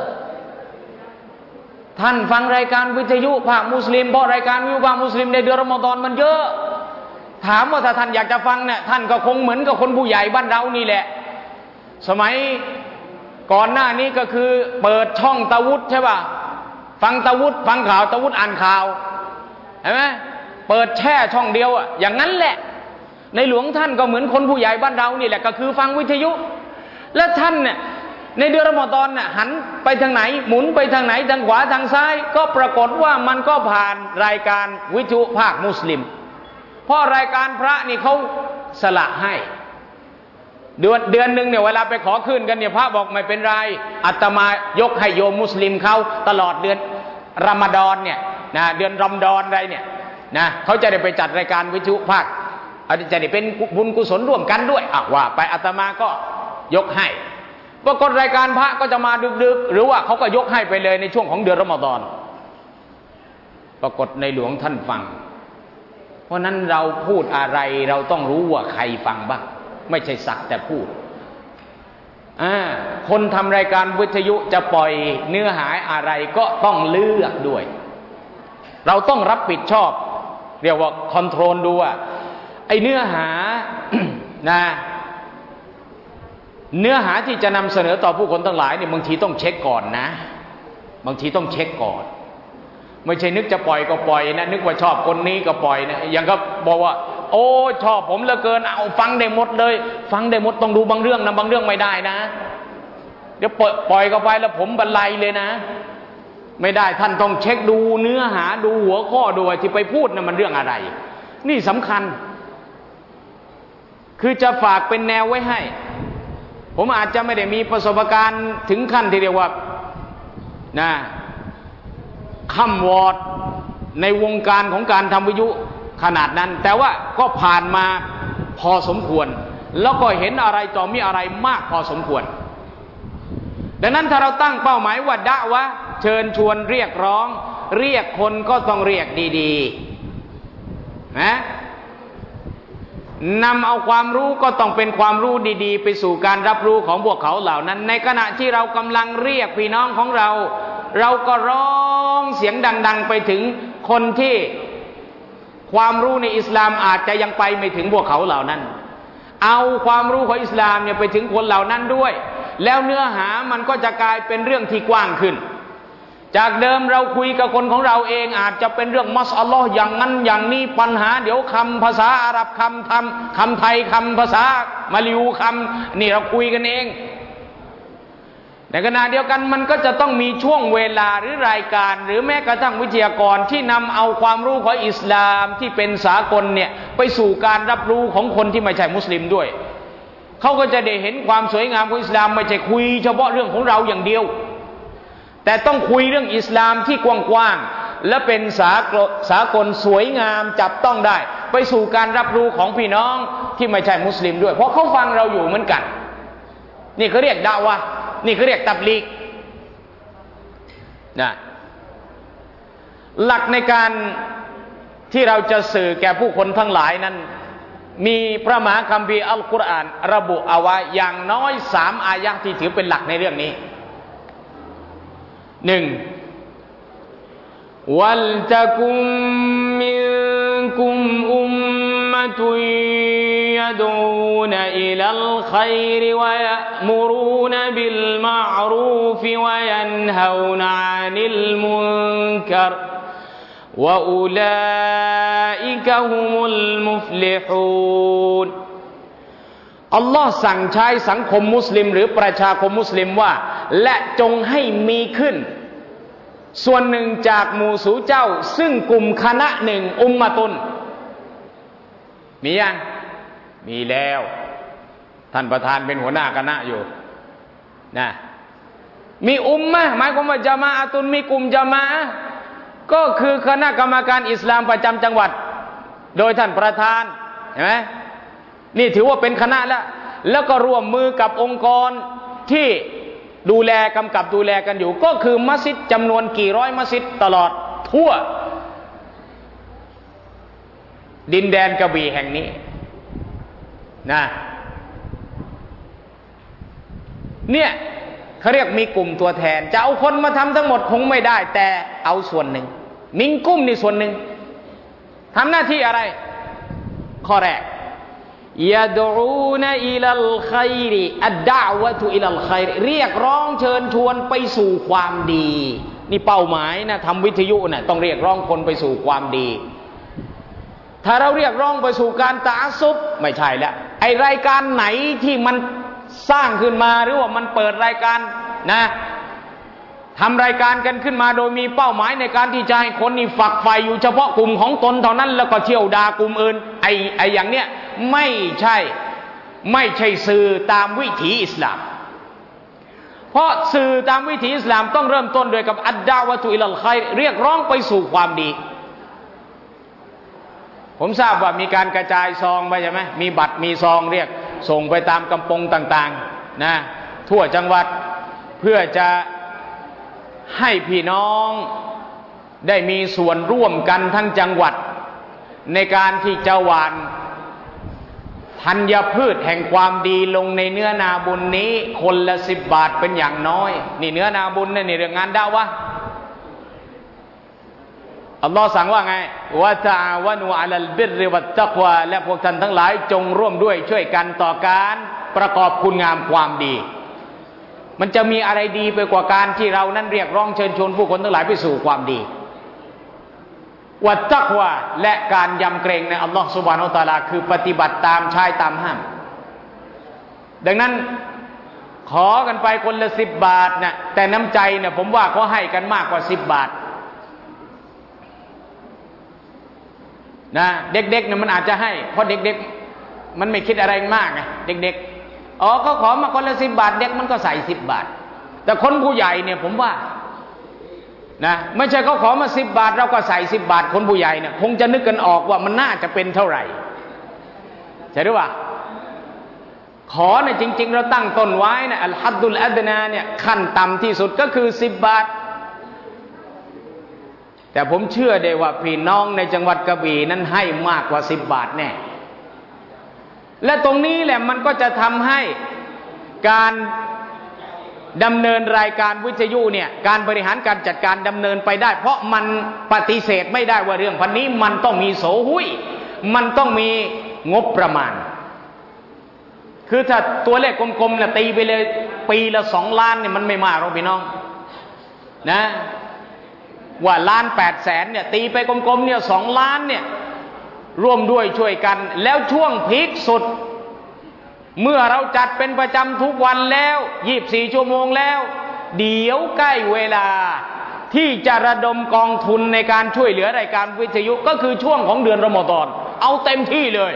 ท่านฟังรายการวิทยุภาคมุสลิมเพราะรายการวิทยุภาคมุสลิมในเดือนรอมฎอนมันเยอะถามว่าถ้าท่านอยากจะฟังเนี่ยท่านก็คงเหมือนกับคนผู้ใหญ่บ้านเรานี่แหละสมัยก่อนหน้านี้ก็คือเปิดช่องตะวุฒใช่ป่ะฟังตะวุฒฟังข่าวตะวุฒอ่านข่าวเห็นไหมเปิดแช่ช่องเดียวอ่ะอย่างนั้นแหละในหลวงท่านก็เหมือนคนผู้ใหญ่บ้านเรานี่แหละก็คือฟังวิทยุและท่านเนี่ยในเดือนรอมฎอนน่ะหันไปทางไหนหมุนไปทางไหนทางขวาทางซ้ายก็ปรากฏว่ามันก็ผ่านรายการวิทยุภาคมุสลิมเพราะรายการพระนี่เขาสละให้เดือนเดือนหนึ่งเนี่ยเวลาไปขอขึ้นกันเนี่ยพระบอกไม่เป็นไรอาตมายกให้โยมมุสลิมเขาตลอดเดือนรอมฎอนเนี่ยนะเดือนรอมฎอนอะไรเนี่ยนะเขาจะได้ไปจัดรายการวิทยุภาคจะได้เป็นบุญกุศลร่วมกันด้วยอ่ะว่าไปอาตมาก็ยกให้ปรากฏรายการพระก็จะมาดึกๆหรือว่าเขาก็ยกให้ไปเลยในช่วงของเดือนรอมฎอนปรากฏในหลวงท่านฟังเพราะนั้นเราพูดอะไรเราต้องรู้ว่าใครฟังบ้างไม่ใช่สักแต่พูดอ่าคนทำรายการวิทยุจะปล่อยเนื้อหาอะไรก็ต้องเลือกด้วยเราต้องรับผิดชอบเรียกว่าคอนโทรลดูว่าไอเนื้อหา นะเนื้อหาที่จะนำเสนอต่อผู้คนทั้งหลายเนี่ยบางทีต้องเช็คก่อนนะบางทีต้องเช็คก่อนไม่ใช่นึกจะปล่อยก็ปล่อยนะนึกว่าชอบคนนี้ก็ปล่อยนะอย่างก็บอกว่าโอ้ชอบผมเหลือเกินเอาฟังได้หมดเลยฟังได้หมดต้องดูบางเรื่องนะบางเรื่องไม่ได้นะเดี๋ยวปล่อยก็ไปแล้วผมบรรลัยเลยนะไม่ได้ท่านต้องเช็คดูเนื้อหาดูหัวข้อดูที่ไปพูดนะมันเรื่องอะไรนี่สำคัญคือจะฝากเป็นแนวไว้ให้ผมอาจจะไม่ได้มีประสบการณ์ถึงขั้นที่เรียกว่านะค่ำวอดในวงการของการทำวิทยุขนาดนั้นแต่ว่าก็ผ่านมาพอสมควรแล้วก็เห็นอะไรต่อมีอะไรมากพอสมควรดังนั้นถ้าเราตั้งเป้าหมายว่าดะวะเชิญชวนเรียกร้องเรียกคนก็ต้องเรียกดีๆนะนำเอาความรู้ก็ต้องเป็นความรู้ดีๆไปสู่การรับรู้ของพวกเขาเหล่านั้นในขณะที่เรากำลังเรียกพี่น้องของเราเราก็ร้องเสียงดังๆไปถึงคนที่ความรู้ในอิสลามอาจจะยังไปไม่ถึงพวกเขาเหล่านั้นเอาความรู้ของอิสลามเนี่ยไปถึงคนเหล่านั้นด้วยแล้วเนื้อหามันก็จะกลายเป็นเรื่องที่กว้างขึ้นจากเดิมเราคุยกับคนของเราเองอาจจะเป็นเรื่องมัสอัลลอฮ์อย่างนั้นอย่างนี้ปัญหาเดี๋ยวคำภาษาอาหรับคำทำคำไทยคำภาษามะลิวคำนี่เราคุยกันเองในขณะเดียวกันมันก็จะต้องมีช่วงเวลาหรือรายการหรือแม้กระทั่งวิทยากรที่นำเอาความรู้ของอิสลามที่เป็นสากลเนี่ยไปสู่การรับรู้ของคนที่ไม่ใช่มุสลิมด้วยเขาก็จะได้เห็นความสวยงามของอิสลามไม่ใช่คุยเฉพาะเรื่องของเราอย่างเดียวแต่ต้องคุยเรื่องอิสลามที่กว้างๆและเป็นสากลสากลสวยงามจับต้องได้ไปสู่การรับรู้ของพี่น้องที่ไม่ใช่มุสลิมด้วยเพราะเขาฟังเราอยู่เหมือนกันนี่เขาเรียกดะวะนี่เขาเรียกตับลีกนะหลักในการที่เราจะสื่อแก่ผู้คนทั้งหลายนั้นมีพระมหาคัมภีร์อัลกุรอานระบุเอาไว้อย่างน้อยสามอายะห์ที่ถือเป็นหลักในเรื่องนี้หนึ่งวัลตะกุมมินกุมอุมมะตุยะดูนอิลัลค็อยรวะยะมุรูนบิลมะอรูฟวะยันฮาวนะอานิลมุนกัรวะอุลาอิกะฮุมุลมุฟลิฮูนอัลลอฮ์สั่งใช้สังคมมุสลิมหรือประชาคมมุสลิมว่าและจงให้มีขึ้นส่วนหนึ่งจากหมู่สู่เจ้าซึ่งกลุ่มคณะหนึ่งอุมมะตุนมียังมีแล้วท่านประธานเป็นหัวหน้าคณะอยู่นะมีอุมมะหมายความว่าญะมาอะตุนมีกลุ่มญะมาอะห์ก็คือคณะกรรมการอิสลามประจำจังหวัดโดยท่านประธานเห็นไหมนี่ถือว่าเป็นคณะแล้วแล้วก็ร่วมมือกับองค์กรที่ดูแลกำกับดูแลกันอยู่ก็คือมัสยิดจำนวนกี่ร้อยมัสยิดตลอดทั่วดินแดนกระบี่แห่งนี้นะเนี่ยเขาเรียกมีกลุ่มตัวแทนจะเอาคนมาทำทั้งหมดคงไม่ได้แต่เอาส่วนหนึ่งมิงกุ้มนี่ส่วนหนึ่งทำหน้าที่อะไรข้อแรกยะดูนอิลัลค็อยรอัดดะวะตุอิลัลค็อยรเรียกร้องเชิญชวนไปสู่ความดีนี่เป้าหมายนะทำวิทยุนะต้องเรียกร้องคนไปสู่ความดีถ้าเราเรียกร้องไปสู่การตะอัสซุบไม่ใช่แล้วไอรายการไหนที่มันสร้างขึ้นมาหรือว่ามันเปิดรายการนะทำรายการกันขึ้นมาโดยมีเป้าหมายในการที่จะให้คนนี่ฝักใฝ่อยู่เฉพาะกลุ่มของตนเท่านั้นแล้วก็เที่ยวด่ากลุ่มอื่นไอไออย่างเนี้ยไม่ใช่ไม่ใช่สื่อตามวิถีอิสลามเพราะสื่อตามวิถีอิสลามต้องเริ่มต้นด้วยกับอัดดาวะตุอิลัลค็อยรเรียกร้องไปสู่ความดีผมทราบว่ามีการกระจายซองไปใช่ไหมมีบัตรมีซองเรียกส่งไปตามกำปงต่างๆนะทั่วจังหวัดเพื่อจะให้พี่น้องได้มีส่วนร่วมกันทั้งจังหวัดในการที่จะหว่านธัญพืชแห่งความดีลงในเนื้อนาบุญนี้คนละสิบบาทเป็นอย่างน้อยนี่เนื้อนาบุญนี่เรื่องงานดาวะอัลลอฮ์สั่งว่าไงวะตะอาวะนูอะลัลบิรริวัตตักวาและพวกท่านทั้งหลายจงร่วมด้วยช่วยกันต่อการประกอบคุณงามความดีมันจะมีอะไรดีไปกว่าการที่เรานั้นเรียกร้องเชิญชวนผู้คนทั้งหลายไปสู่ความดีวัตตักวาและการยำเกรงในอัลลอฮ์ซุบฮานะฮูวะตะอาลาคือปฏิบัติตามชายตามห้ามดังนั้นขอกันไปคนละสิบบาทนะแต่น้ำใจเนี่ยผมว่าเขาให้กันมากกว่าสิบบาทนะเด็กๆเนี่ยมันอาจจะให้เพราะเด็กๆมันไม่คิดอะไรมากไงเด็กๆอ๋อเขาขอมาคนละสิบบาทเด็กมันก็ใส่สิบบาทแต่คนผู้ใหญ่เนี่ยผมว่านะไม่ใช่เขาขอมาสิบบาทเราก็ใส่สิบบาทคนผู้ใหญ่เนี่ยคงจะนึกกันออกว่ามันน่าจะเป็นเท่าไหร่ใช่หรือเปล่าขอเนี่ยจริงๆเราตั้งต้นไว้นะอัลฮัดดุลอัดนาเนี่ยขั้นต่ำที่สุดก็คือสิบบาทแต่ผมเชื่อได้ว่าพี่น้องในจังหวัดกระบี่นั้นให้มากกว่าสิบบาทแน่และตรงนี้แหละมันก็จะทำให้การดำเนินรายการวิทยุเนี่ยการบริหารการจัดการดำเนินไปได้เพราะมันปฏิเสธไม่ได้ว่าเรื่องพันนี้มันต้องมีโสหุยมันต้องมีงบประมาณคือถ้าตัวเลขกลมๆเนี่ยตีไปเลยปีละสองล้านเนี่ยมันไม่มากหรอกพี่น้องนะว่าล้านแปดแสนเนี่ยตีไปกลมๆเนี่ยสองล้านเนี่ยร่วมด้วยช่วยกันแล้วช่วงพีคสุดเมื่อเราจัดเป็นประจำทุกวันแล้วยี่สิบสี่ชั่วโมงแล้วเดี๋ยวใกล้เวลาที่จะระดมกองทุนในการช่วยเหลือรายการวิทยุก็คือช่วงของเดือนรอมฎอนเอาเต็มที่เลย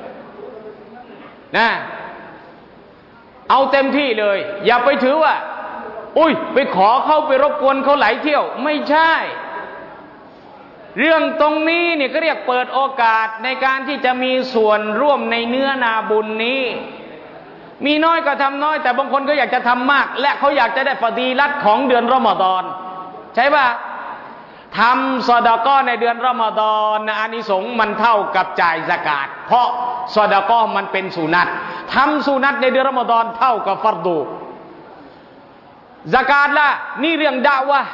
นะเอาเต็มที่เลยอย่าไปถือว่าอุ้ยไปขอเข้าไปรบกวนเขาหลายเที่ยวไม่ใช่เรื่องตรงนี้เนี่ยก็เรียกเปิดโอกาสในการที่จะมีส่วนร่วมในเนื้อนาบุญนี้มีน้อยก็ทำน้อยแต่บางคนก็อยากจะทำมากและเขาอยากจะได้ฟะดีลัตของเดือนรอมฎอนใช่ป่ะทำซอดาก้อในเดือนรอมฎอนนะอานิสงส์มันเท่ากับจ่ายซะกาตเพราะซอดาก้อมันเป็นสุนัตทำสุนัตในเดือนรอมฎอนเท่ากับฟัรดูซะกาตล่ะนี่เรื่องดะวะห์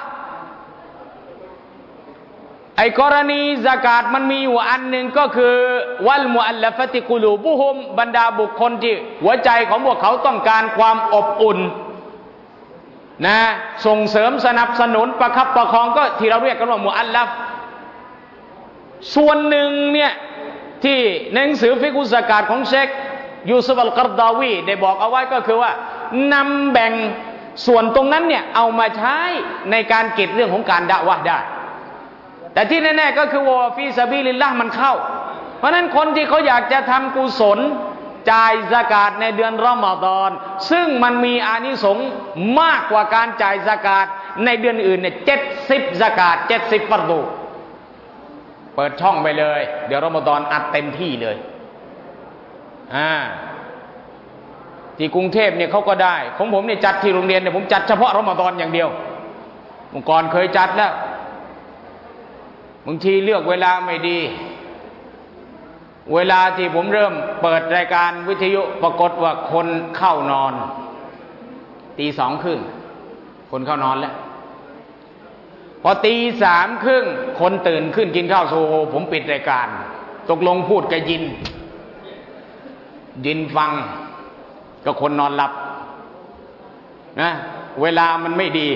ไอ้กรณีซะกาตมันมีอยู่อันหนึ่งก็คือวัลมุอัลลฟะติกุลูบุฮุมบรรดาบุคคลที่หัวใจของพวกเขาต้องการความอบอุ่นนะส่งเสริมสนับสนุนประคับประคองก็ที่เราเรียกกันว่ามุอัลลัฟส่วนหนึ่งเนี่ยที่ในหนังสือฟิกฮุซะกาตของเชคยูซุฟอัลกัรดาวีได้บอกเอาไว้ก็คือว่านำแบ่งส่วนตรงนั้นเนี่ยเอามาใช้ในการเก็บเรื่องของการดะวะห์ได้แต่ที่แน่ๆก็คือวะฟีซะบีลิลลาห์มันเข้าเพราะนั้นคนที่เขาอยากจะทำกุศลจ่ายซะกาตในเดือนรอมฎอนซึ่งมันมีอานิสงส์มากกว่าการจ่ายซะกาตในเดือนอื่นเนี่ยเจ็ดสิบซะกาตเจ็ดสิบฟัรดูเปิดช่องไปเลยเดี๋ยวรอมฎอนอัดเต็มที่เลยอ่าที่กรุงเทพเนี่ยเขาก็ได้ของผมเนี่ยจัดที่โรงเรียนเนี่ยผมจัดเฉพาะรอมฎอนอย่างเดียวเมื่อก่อนเคยจัดแล้วบางทีเลือกเวลาไม่ดีเวลาที่ผมเริ่มเปิดรายการวิทยุปรากฏว่าคนเข้านอนตีสองครึ่งคนเข้านอนแล้วพอตีสามครึ่งคนตื่นขึ้นกินข้าวโซโฮผมปิดรายการตกลงพูดกับยินยินฟังก็คนนอนหลับนะเวลามันไม่ดี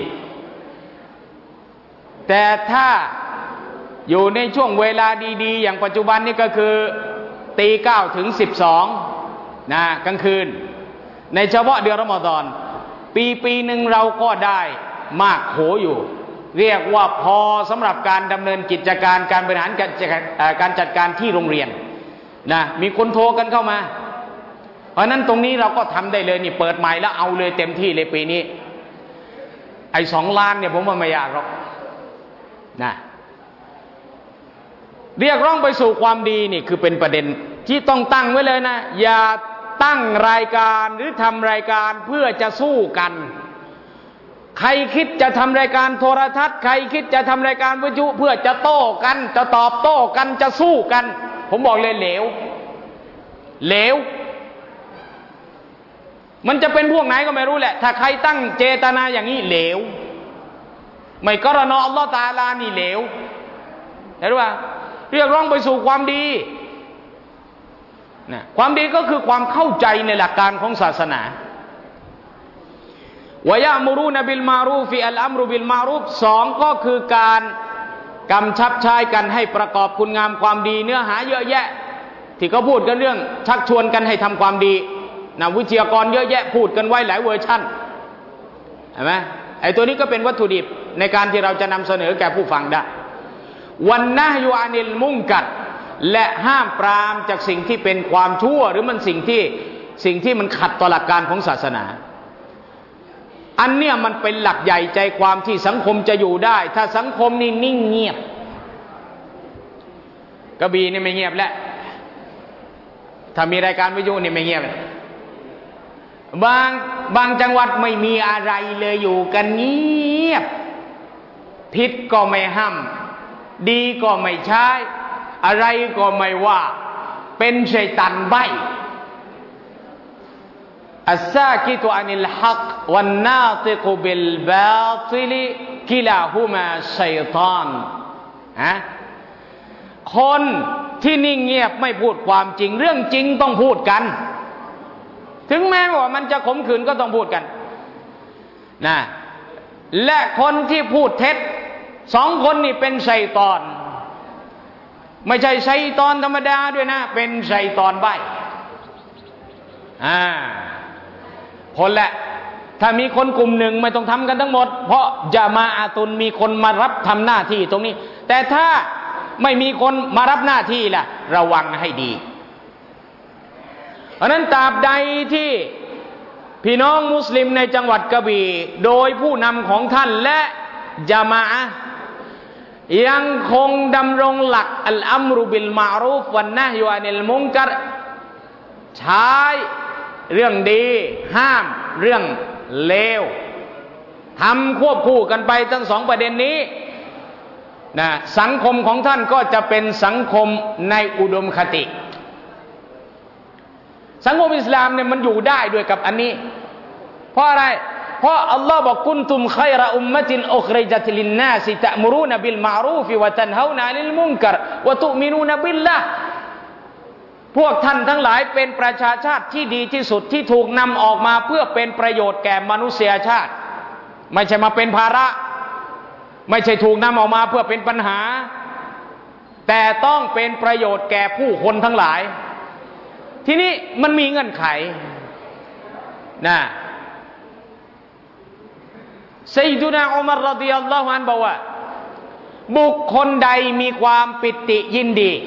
แต่ถ้าอยู่ในช่วงเวลาดีๆอย่างปัจจุบันนี่ก็คือตีเก้าถึงสิบสองนะกลางคืนในเฉพาะเดือนรอมฎอนปีปีหนึ่งเราก็ได้มากโขอยู่เรียกว่าพอสำหรับการดำเนินกิจการการบริหารการการจัดการที่โรงเรียนนะมีคนโทรกันเข้ามาราะนั้นตรงนี้เราก็ทำได้เลยนี่เปิดใหม่แล้วเอาเลยเต็มที่เลยปีนี้ไอ้สองล้านเนี่ยผมว่าไม่ยากหรอกนะเรียกร้องไปสู่ความดีนี่คือเป็นประเด็นที่ต้องตั้งไว้เลยนะอย่าตั้งรายการหรือทำรายการเพื่อจะสู้กันใครคิดจะทำรายการโทรทัศน์ใครคิดจะทำรายการวิทยุเพื่อจะโต้กันจะตอบโต้กันจะสู้กันผมบอกเลยเหลวเหลวมันจะเป็นพวกไหนก็ไม่รู้แหละถ้าใครตั้งเจตนาอย่างนี้เหลวไม่กรณออัลลอฮฺตะอาลานี่เหลวเห็นป่ะเรียกร้องไปสู่ความดีนะความดีก็คือความเข้าใจในหลักการของศาสนาวะยะมุรูนบิลมารูฟิอัลอัมรุบิลมารูฟสองก็คือการกำชับใช้กันให้ประกอบคุณงามความดีเนื้อหาเยอะแยะที่เขาพูดกันเรื่องชักชวนกันให้ทำความดีนะวิทยากรเยอะแยะพูดกันไว้หลายเวอร์ชั่นเห็นไหมไอ้ตัวนี้ก็เป็นวัตถุดิบในการที่เราจะนำเสนอแก่ผู้ฟังได้วันนะยูอานิลมุงกัดและห้ามปรามจากสิ่งที่เป็นความชั่วหรือมันสิ่งที่สิ่งที่มันขัดต่อหลักการของศาสนาอันเนี้ยมันเป็นหลักใหญ่ใจความที่สังคมจะอยู่ได้ถ้าสังคมนี่นิ่งเงียบกระบี่นี่ไม่เงียบแล้วถ้ามีรายการวิทยุนี่ไม่เงียบบางบางจังหวัดไม่มีอะไรเลยอยู่กันเงียบผิดก็ไม่ห้ามดีก็ไม่ใช้อะไรก็ไม่ว่าเป็นชัยตันใบอัสซากิตุอานิลฮักวันนาติกุบิลบาติลกิลาฮุมาชัยฏอนฮะคนที่นิ่งเงียบไม่พูดความจริงเรื่องจริงต้องพูดกันถึงแม้ว่ามันจะขมขื่นก็ต้องพูดกันนะและคนที่พูดเท็จสองคนนี่เป็นชัยฏอนไม่ใช่ชัยฏอนธรรมดาด้วยนะเป็นชัยฏอนใบ้อ่าคนแหละถ้ามีคนกลุ่มหนึ่งไม่ต้องทำกันทั้งหมดเพราะจะมาอาตุนมีคนมารับทำหน้าที่ตรงนี้แต่ถ้าไม่มีคนมารับหน้าที่ล่ะระวังให้ดีเพราะนั้นตราบใดที่พี่น้องมุสลิมในจังหวัดกระบี่โดยผู้นำของท่านและญะมาอะห์ยังคงดำรงหลักอัลอัมรุบิลมารูฟวันนะฮยุอานิลมุงกัรใช้เรื่องดีห้ามเรื่องเลวทำควบคู่กันไปทั้งสองประเด็นนี้นะสังคมของท่านก็จะเป็นสังคมในอุดมคติสังคมอิสลามเนี่ยมันอยู่ได้ด้วยกับอันนี้เพราะอะไรเพราะอัลลอฮ์บอกกุนตุมขัยรอุมมะตินอุคริจัตลินนาสตะมุรูนบิลมารูฟวะตันฮาวนานิลมุนกัรวะตุมินูนบิลลาห์พวกท่านทั้งหลายเป็นประชาชาติที่ดีที่สุดที่ถูกนำออกมาเพื่อเป็นประโยชน์แก่มนุษยชาติไม่ใช่มาเป็นภาระไม่ใช่ถูกนำออกมาเพื่อเป็นปัญหาแต่ต้องเป็นประโยชน์แก่ผู้คนทั้งหลายทีนี้มันมีเงื่อนไขนะซัยดุนาอุมัรรอฎิยัลลอฮุอันฮุบอกว่าบุคคลใดมีความปิติยินดี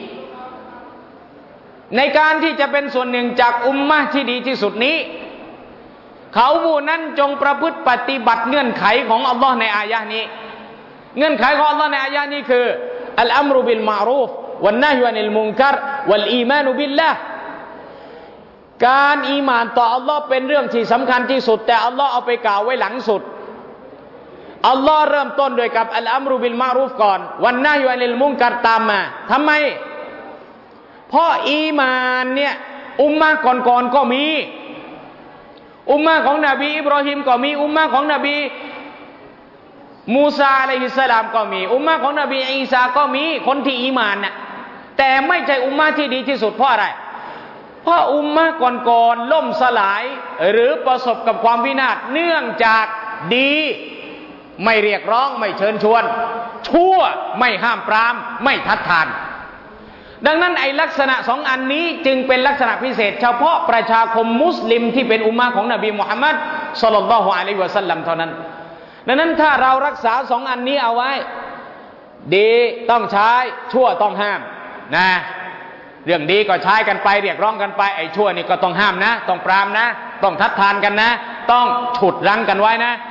ในการที่จะเป็นส่วนหนึ่งจากอุมมะห์ที่ดีที่สุดนี้เขาผู้นั้นจงประพฤติปฏิบัติเงื่อนไขของอัลลอฮ์ในอายะห์นี้เงื่อนไขของอัลลอฮ์ในอายะห์นี้คืออัลอัมรุบิลมารูฟวันนะฮยุอานิลมุนกัรวัลอีมานุบิลลาห์การอีหม่านต่ออัลลอฮ์เป็นเรื่องที่สำคัญที่สุดแต่อัลลอฮ์เอาไปกล่าวไว้หลังสุดอัลลอฮ์เริ่มต้นด้วยกับอัลอัมรุบิลมารูฟก่อนวันนะฮยุอานิลมุนกัรตามมาทำไมเพราะอีมานเนี่ยอุมมะห์ก่อนๆก็มีอุมมะห์ของนบีอิบรอฮิมก็มีอุมมะห์ของนบีมูซาอะลัยฮิสสลามก็มีอุมมะห์ของนบีอีสาก็มีคนที่อีมานน่ะแต่ไม่ใช่อุมมะห์ที่ดีที่สุดเพราะอะไรเพราะอุมมะห์ก่อนๆล่มสลายหรือประสบกับความวินาศเนื่องจากดีไม่เรียกร้องไม่เชิญชวนชั่วไม่ห้ามปรามไม่ทัดทานดังนั้นไอ้ลักษณะสองอันนี้จึงเป็นลักษณะพิเศษเฉพาะประชาคมมุสลิมที่เป็นอุมมะห์ของนบีมุฮัมมัดศ็อลลัลลอฮุอะลัยฮิวะซัลลัมเท่านั้นดังนั้นถ้าเรารักษาสองอันนี้เอาไว้ดีต้องใช้ชั่วต้องห้ามนะเรื่องดีก็ใช้กันไปเรียกร้องกันไปไอ้ชั่วนี่ก็ต้องห้ามนะต้องปรามนะต้องทัดทานกันนะต้องฉุดรั้งกันไว้นะ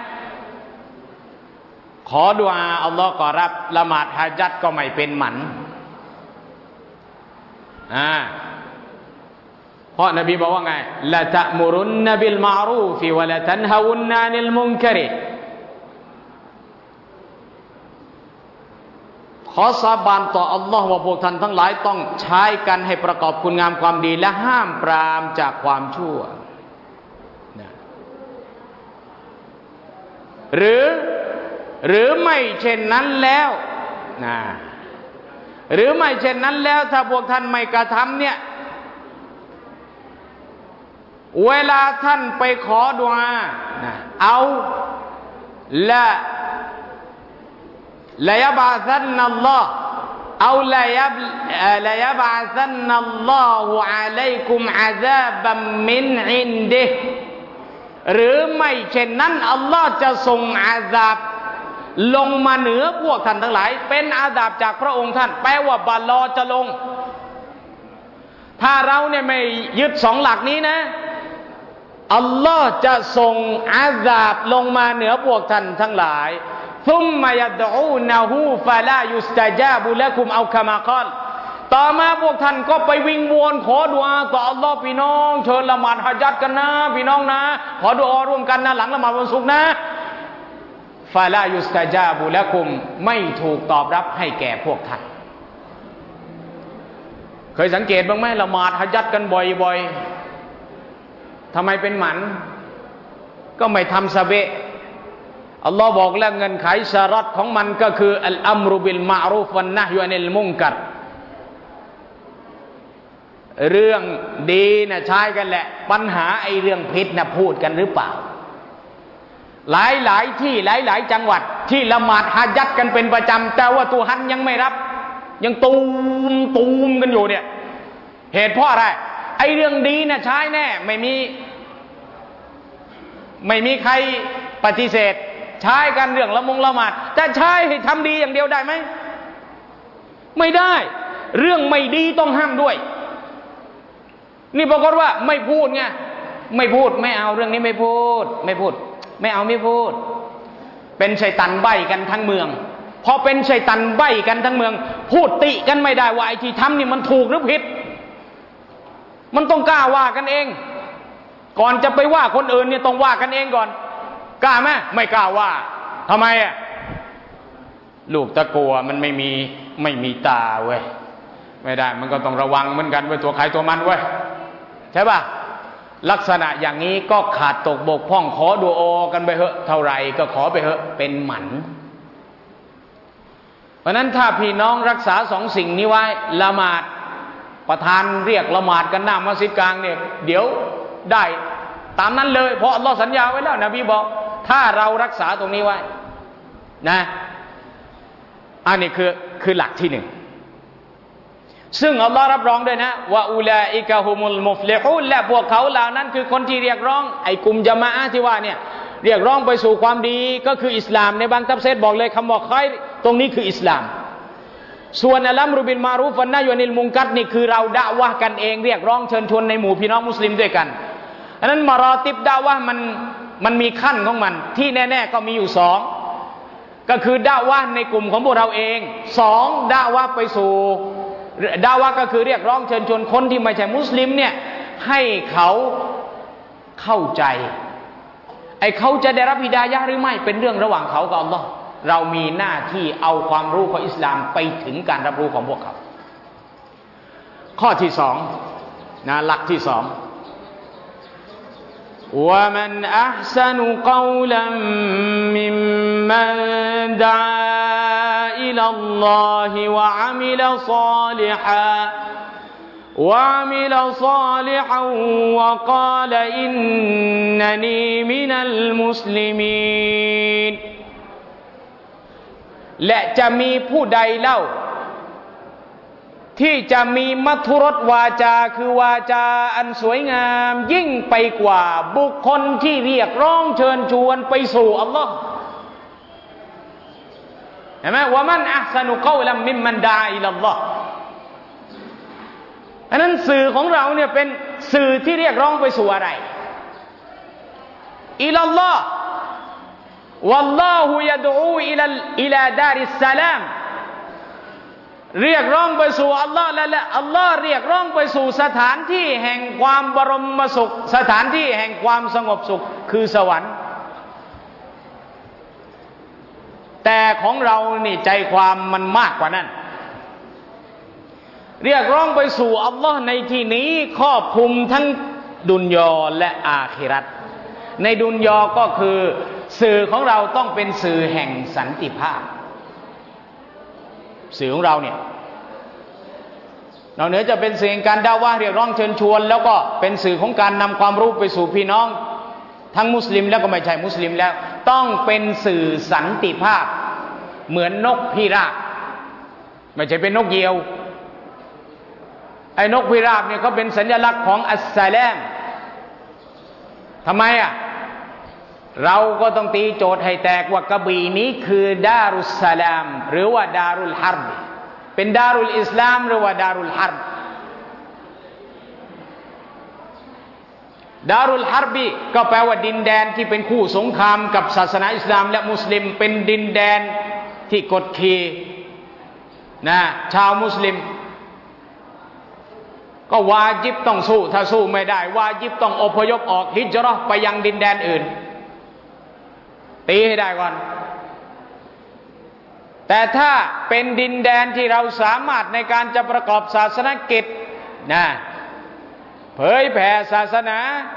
ขอดุอาอัลลอฮ์ก็รับละหมาดฮะญัตก็ไม่เป็นหมันอ่าเพราะนบีบอกว่าไงละตะมุรุนนบิลมารูฟิวะละตันฮาวุนนานิลมุนกะริขอสาบานต่ออัลลอฮ์ว่าพวกท่านทั้งหลายต้องใช้กันให้ประกอบคุณงามความดีและห้ามปรามจากความชั่วนะหรือหรือไม่เช่นนั้นแล้วนะหรือไม่เช่นนั้นแล้วถ้าพวกท่านไม่กระทำเนี่ยเวลาท่านไปขอดุอานะเอาละละยะบะซันนัลลอฮ์เอาละยะละยะบะซันนัลลอฮุอะลัยกุมอะซาบัมมินอินดิฮ์หรือไม่เช่นนั้นอัลลอฮ์จะส่งอาซาบลงมาเหนือพวกท่านทั้งหลายเป็นอาซาบจากพระองค์ท่านแปลว่าบาลอจะลงถ้าเราเนี่ยไม่ยึดสองหลักนี้นะอัลลอฮ์จะส่งอาซาบลงมาเหนือพวกท่านทั้งหลายซุมมายะดอูนะฮูฟะลายุสตะญาบุละกุมเอาคามากอลต่อมาพวกท่านก็ไปวิงวอนขอดุอาต่ออัลลอฮ์พี่น้องเชิญละหมาดฮะญัตกันนะพี่น้องนะขอดุอาร่วมกันนะหลังละหมาดวันศุกร์นะฟะลายุสตะญาบุละกุมไม่ถูกตอบรับให้แก่พวกท่านเคยสังเกตบ้างไหมละหมาดฮะญัตกันบ่อยๆทำไมเป็นหมันก็ไม่ทำซะเบะอัลลอฮ์บอกแล้วเงินไขชารัตของมันก็คืออัลอัมรุบิลมาอรูฟวันนะฮยอันิลมุนกัรเรื่องดีนะใช้กันแหละปัญหาไอ้เรื่องผิดนะพูดกันหรือเปล่าหลายหลายที่หลายหลายจังหวัดที่ละหมาดฮะญัตกันเป็นประจำแต่ว่าตุฮันยังไม่รับยังตูมตูมกันอยู่เนี่ยเหตุเพราะอะไรไอ้เรื่องดีนะใช้แน่ไม่มีไม่มีใครปฏิเสธใช้กันเรื่องละมงละหมาดแต่ใช้ให้ทำดีอย่างเดียวได้ไหมไม่ได้เรื่องไม่ดีต้องห้ามด้วยนี่ปรากฏว่าไม่พูดไงไม่พูดไม่เอาเรื่องนี้ไม่พูดไม่พูดไม่เอาไม่พูดเป็นชัยตันใบ้กันทั้งเมืองพอเป็นชัยตันใบ้กันทั้งเมืองพูดติกันไม่ได้ว่าไอ้ที่ทำนี่มันถูกหรือผิดมันต้องกล้าว่ากันเองก่อนจะไปว่าคนอื่นเนี่ยต้องว่ากันเองก่อนกล้าไหมไม่กล้าว่าทำไมอ่ะลูกตะกัวมันไม่มีไม่มีตาเว้ยไม่ได้มันก็ต้องระวังเหมือนกันเว้ยตัวใครตัวมันเว้ยใช่ป่ะลักษณะอย่างนี้ก็ขาดตกบกพร่องขอดุอากันไปเหอะเท่าไรก็ขอไปเหอะเป็นหมันเพราะนั้นถ้าพี่น้องรักษาสองสิ่งนี้ไว้ละหมาดประธานเรียกละหมาดกันหน้ามัสยิดกลางเนี่ยเดี๋ยวได้ตามนั้นเลยเพราะอัลลอฮ์สัญญาไว้แล้วนบีบอกถ้าเรารักษาตรงนี้ไว้นะอันนี้คือคือหลักที่หนึ่งซึ่งอัลลอฮ์รับรองด้วยนะว่าอูลาอิกะฮุมุลมุฟลิฮูนและพวกเขาเหล่านั้นคือคนที่เรียกร้องไอ้กลุ่มญะมาอะห์ที่ว่าเนี่ยเรียกร้องไปสู่ความดีก็คืออิสลามในบางตัฟซีรบอกเลยคำว่าค็อยรตรงนี้คืออิสลามส่วนอัลอัมรุบิลมารูฟวันนะฮยอันิลมุนกัรนี่คือเราดะวะห์กันเองเรียกร้องเชิญชวนในหมู่พี่น้องมุสลิมด้วยกันอันนั้นมารอติบดะวะห์มันมันมีขั้นของมันที่แน่ๆก็มีอยู่สองก็คือดะวะห์ในกลุ่มของพวกเราเองสองดะวะห์ไปสู่ดะวะห์ก็คือเรียกร้องเชิญชวนคนที่ไม่ใช่มุสลิมเนี่ยให้เขาเข้าใจไอ้เขาจะได้รับฮิดายะห์หรือไม่เป็นเรื่องระหว่างเขากับอัลลอฮ์เรามีหน้าที่เอาความรู้ของอิสลามไปถึงการรับรู้ของพวกเขาข้อที่สองนะหลักที่สองومن أحسن قولا ممن دعا إلى الله وعمل صالحا وعمل صالحا وقال إنني من المسلمين และจะมีผู้ใดเล่าที่จะมีมัทุรสวาจาคือวาจาอันสวยงามยิ่งไปกว่าบุคคลที่เรียกร้องเชิญชวนไปสู่อัลลอฮ์เห็นไหมว่ามันอัหซะนุกอลัมมิมมันดาอิลัลลอฮ์อันนั้นสื่อของเราเนี่ยเป็นสื่อที่เรียกร้องไปสู่อะไรอิลัลลอฮ์วัลลอฮุยะดูอิลาอิลาดาริสสลามเรียกร้องไปสู่อัลลอฮ์และและอัลลอฮ์เรียกร้องไปสู่สถานที่แห่งความบรมสุขสถานที่แห่งความสงบสุขคือสวรรค์แต่ของเรานี่ใจความมันมากกว่านั้นเรียกร้องไปสู่อัลลอฮ์ในที่นี้ครอบคลุมทั้งดุนยาและอาคิเราะห์ในดุนยาก็คือสื่อของเราต้องเป็นสื่อแห่งสันติภาพสื่อของเราเนี่ยนอกเหนือจะเป็นสื่อแห่งการด่าว่าเรียกร้องเชิญชวนแล้วก็เป็นสื่อของการนำความรู้ไปสู่พี่น้องทั้งมุสลิมแล้วก็ไม่ใช่มุสลิมแล้วต้องเป็นสื่อสันติภาพเหมือนนกพิราบไม่ใช่เป็นนกเหยี่ยวไอ้นกพิราบเนี่ยเขาเป็นสัญลักษณ์ของอัสสลามทำไมอ่ะเราก็ต้องตีโจทย์ให้แตกว่ากระบี่นี้คือดารุสสลามหรือว่าดารุลฮัรบเป็นดารุลอิสลามหรือว่าดารุลฮัรบดารุลฮัรบีก็แปลว่าดินแดนที่เป็นคู่สงครามกับศาสนาอิสลามและมุสลิมเป็นดินแดนที่กดขี่นะชาวมุสลิมก็วาญิบต้องสู้ถ้าสู้ไม่ได้วาญิบต้องอพยพออกฮิจเราะห์ไปยังดินแดนอื่นตีให้ได้ก่อนแต่ถ้าเป็นดินแดนที่เราสามารถในการจะประกอบศาสนกิจนะเผยแผ่ศาสนา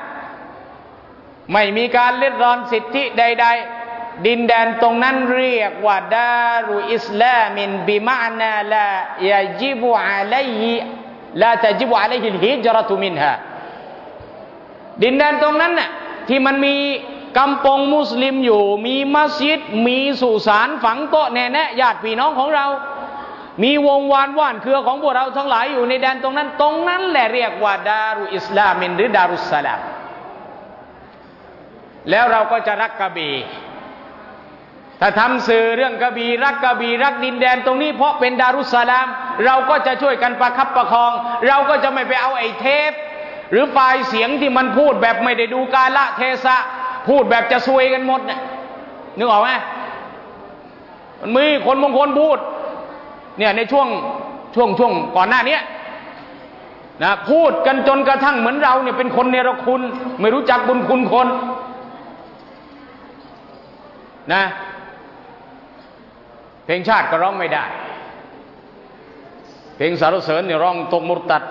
ไม่มีการลิดรอนสิทธิใดๆดินแดนตรงนั้นเรียกว่าดารุอิสลามินบิมะนาลายะญิบุอะลัยฮิลาตะญิบุอะลัยฮิลฮิจเราะตุมินฮาดินแดนตรงนั้นน่ะที่มันมีกำปงมุสลิมอยู่มีมัสยิดมีสุสานฝังโต๊ะแน่แน่ญาติพี่น้องของเรามีวงวานว่านเครือของพวกเราทั้งหลายอยู่ในแดนตรงนั้นตรงนั้นแหละเรียกว่าดารุอิสลามินหรือดารุสสลามแล้วเราก็จะรักกะบี่ถ้าทำสื่อเรื่องกะบี่รักกะบี่รักดินแดนตรงนี้เพราะเป็นดารุสสลามเราก็จะช่วยกันประคับประคองเราก็จะไม่ไปเอาไอ้เทปหรือไฟล์เสียงที่มันพูดแบบไม่ได้ดูกาลเทศะพูดแบบจะซวยกันหมดเนี่ยนึกออกไหมมันมีคนบางคนพูดเนี่ยในช่วงช่วงช่วงก่อนหน้านี้นะพูดกันจนกระทั่งเหมือนเราเนี่ยเป็นคนเนรคุณไม่รู้จักบุญคุณคนนะเพลงชาติก็ร้องไม่ได้เพลงสรรเสริญเนี่ยร้องตกมุรตัด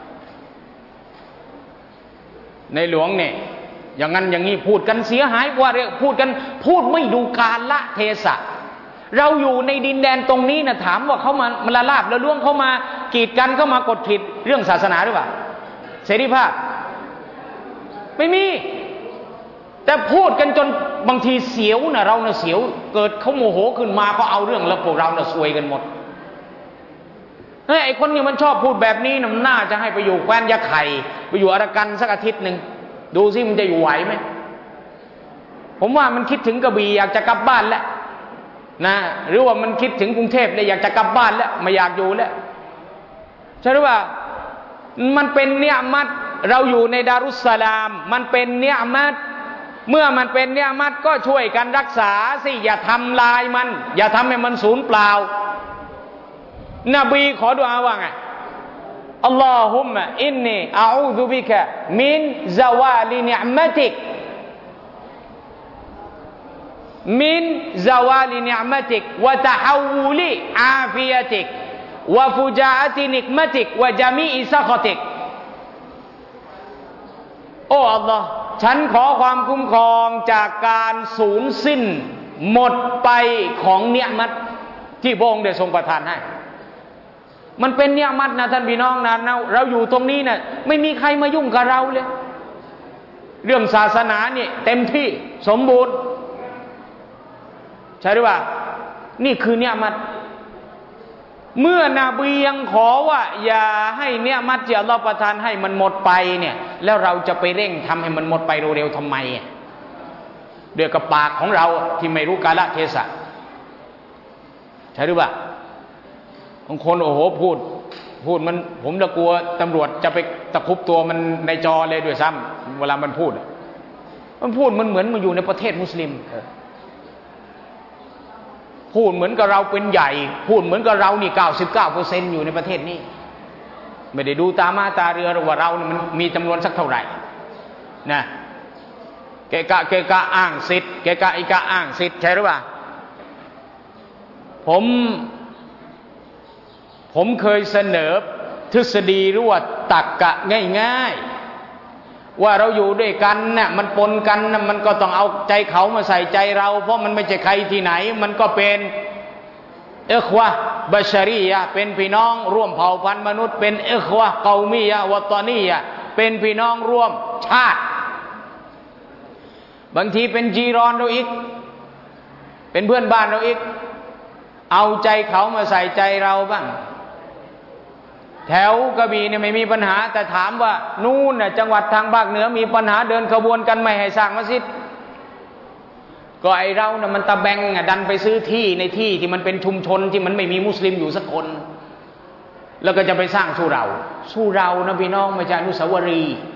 ในหลวงเนี่ยอย่างนั้นอย่างนี้พูดกันเสียหายกว่าเรื่องพูดกันพูดไม่ดูกาลเทศะเราอยู่ในดินแดนตรงนี้นะถามว่าเขามามาละลาบละล่วงเขามากีดกันเขามากดผิดเรื่องศาสนาหรือเปล่าเสรีภาพไม่มีแต่พูดกันจนบางทีเสียวนะเรานะเสียวเกิดเขาโมโหขึ้นมาเขาเอาเรื่องแล้วพวกเรานะซวยกันหมดเฮ้ยไอ้คนนี้มันชอบพูดแบบนี้นะมันน่าจะให้ไปอยู่แคว้นยะไข่ไปอยู่อารากันสักอาทิตย์หนึ่งดูสิมันจะอยู่ไหวไหมผมว่ามันคิดถึงกระบี่อยากจะกลับบ้านแล้วนะหรือว่ามันคิดถึงกรุงเทพเลยอยากจะกลับบ้านแล้วไม่อยากอยู่แล้วใช่หรือเปล่ามันเป็นเนียมัตเราอยู่ในดารุสสลามมันเป็นเนียมัตเมื่อมันเป็นเนียมัตก็ช่วยกันรักษาสิอย่าทำลายมันอย่าทำให้มันสูญเปล่านบีขอดุอาว่าไงอัลลอฮุมมะอินนีอะอูซุบิกะมินซะวาลินิอ์มะติกมินซะวาลินิอ์มะติกวะตะฮาววุลิอาฟิยะติกวะฟุจาอะตินิกมะติกวะญะมีอิซะกอติกโอ้อัลลอฮ์ฉันขอความคุ้มครองจากการสูญสิ้นหมดไปของเนียมัตที่พระองค์ได้ทรงประทานให้มันเป็นเนียมัตนะท่านพี่น้องนะเราอยู่ตรงนี้นะไม่มีใครมายุ่งกับเราเลยเรื่องศาสนาเนี่ยเต็มที่สมบูรณ์ใช่หรือเปล่านี่คือเนียมัตเมื่อนบียังขอว่าอย่าให้เนียมัตที่อัลลอฮฺประทานให้มันหมดไปเนี่ยแล้วเราจะไปเร่งทำให้มันหมดไปเร็วๆทำไมเดือดกับปากของเราที่ไม่รู้กาลเทศะใช่หรือเปล่าบางคนโอ้โหพูดพูดมันผมจะกลัวตำรวจจะไปตะคุบตัวมันในจอเลยด้วยซ้ำเวลามันพูดมันพูดมันเหมือนมันอยู่ในประเทศมุสลิมพูดเหมือนกับเราเป็นใหญ่พูดเหมือนกับเรานี่ เก้าสิบเก้าเปอร์เซ็นต์ อยู่ในประเทศนี้ไม่ได้ดูตามาตาเรือว่าเรานี่มันมีจำนวนสักเท่าไหร่นะเกะกะเกะกะอ้างสิทธิ์เกะกะอีกะอ้างสิทธิ์ใช่หรือเปล่าผมผมเคยเสนอทฤษฎีหรือว่าตรรกะง่ายๆว่าเราอยู่ด้วยกันน่ะมันปนกันน่ะมันก็ต้องเอาใจเขามาใส่ใจเราเพราะมันไม่ใช่ใครที่ไหนมันก็เป็นอิควะบัชรียะเป็นพี่น้องร่วมเผ่าพันธุ์มนุษย์เป็นอิควะกอมียะวัตนียะเป็นพี่น้องร่วมชาติบางทีเป็นจีรอนเราอีกเป็นเพื่อนบ้านเราอีกเอาใจเขามาใส่ใจเราบ้างแถวกระบี่เนี่ยไม่มีปัญหาแต่ถามว่านู่นน่ะจังหวัดทางภาคเหนือมีปัญหาเดินขบวนกันไม่ให้สร้างมัสยิดก็ไอเราเนี่ยมันตะแบงอ่ะดันไปซื้อที่ในที่ที่มันเป็นชุมชนที่มันไม่มีมุสลิมอยู่สักคนแล้วก็จะไปสร้างสู้เราสู้เรานะพี่น้องไม่ใช่อนุสาวรีย์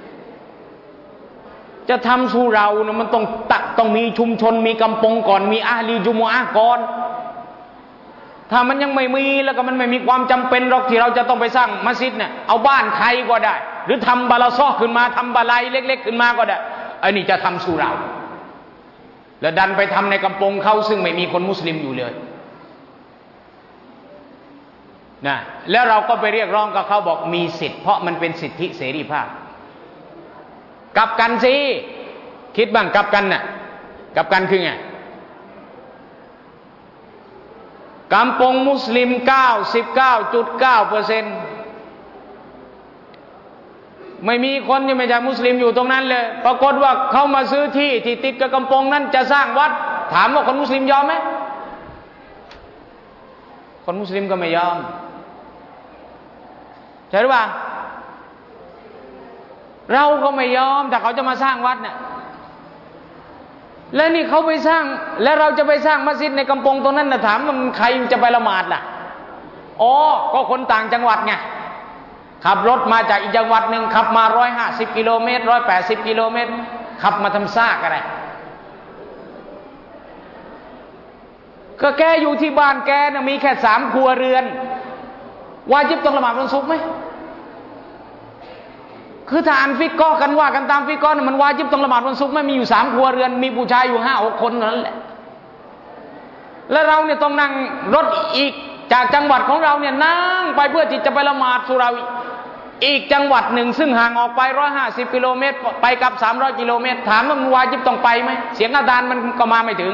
จะทำสู้เราเนี่ยมันต้องตักต้องมีชุมชนมีกำปงก่อนมีอาลีจุมอะห์ก่อนถ้ามันยังไม่มีแล้วก็มันไม่มีความจำเป็นหรอกที่เราจะต้องไปสร้างมัสยิดเนี่ยเอาบ้านใครก็ได้หรือทำบาลาซอขึ้นมาทำบาลัยเล็กๆขึ้นมาก็ได้ไอ้นี่จะทำสู้เราแล้วดันไปทำในกำปงเขาซึ่งไม่มีคนมุสลิมอยู่เลยนะแล้วเราก็ไปเรียกร้องกับเขาบอกมีสิทธิ์เพราะมันเป็นสิทธิเสรีภาพกลับกันสิคิดบ้างกลับกันน่ะกลับกันคือไงกำปงมุสลิม เก้าสิบเก้าจุดเก้าเปอร์เซ็นต์ ไม่มีคนที่ไม่ใช่มุสลิมอยู่ตรงนั้นเลยปรากฏว่าเขามาซื้อที่ที่ติดกับกำปงนั้นจะสร้างวัดถามว่าคนมุสลิมยอมไหมคนมุสลิมก็ไม่ยอมใช่หรือเปล่าเราก็ไม่ยอมแต่เขาจะมาสร้างวัดเนี่ยแล้วนี่เขาไปสร้างแล้วเราจะไปสร้างมัสยิดในกำปงตรงนั้นนะถามมันใครจะไปละหมาดล่ะอ๋อก็คนต่างจังหวัดไงขับรถมาจากอีกจังหวัดหนึ่งขับมาร้อยห้าสิบกิโลเมตรร้อยแปดสิบกิโลเมตรขับมาทำซากอะไรก็แกอยู่ที่บ้านแกนะมีแค่สามครัวเรือนวาญิบต้องละหมาดวันศุกร์ไหมคือถ้าอ่านฟิกก็กันว่ากันตามฟิกก็มันวาญิบต้องละหมาดวันศุกร์ไม่มีอยู่สามครัวเรือนมีผู้ชายอยู่ห้าหกคนนั่นแหละแล้วเราเนี่ยต้องนั่งรถอีกจากจังหวัดของเราเนี่ยนั่งไปเพื่อที่จะไปละหมาดสุราวิอีกจังหวัดหนึ่งซึ่งห่างออกไปร้อยห้าสิบกิโลเมตรไปกับสามร้อยกิโลเมตรถามว่ามันวาญิบต้องไปไหมเสียงอาดานมันก็มาไม่ถึง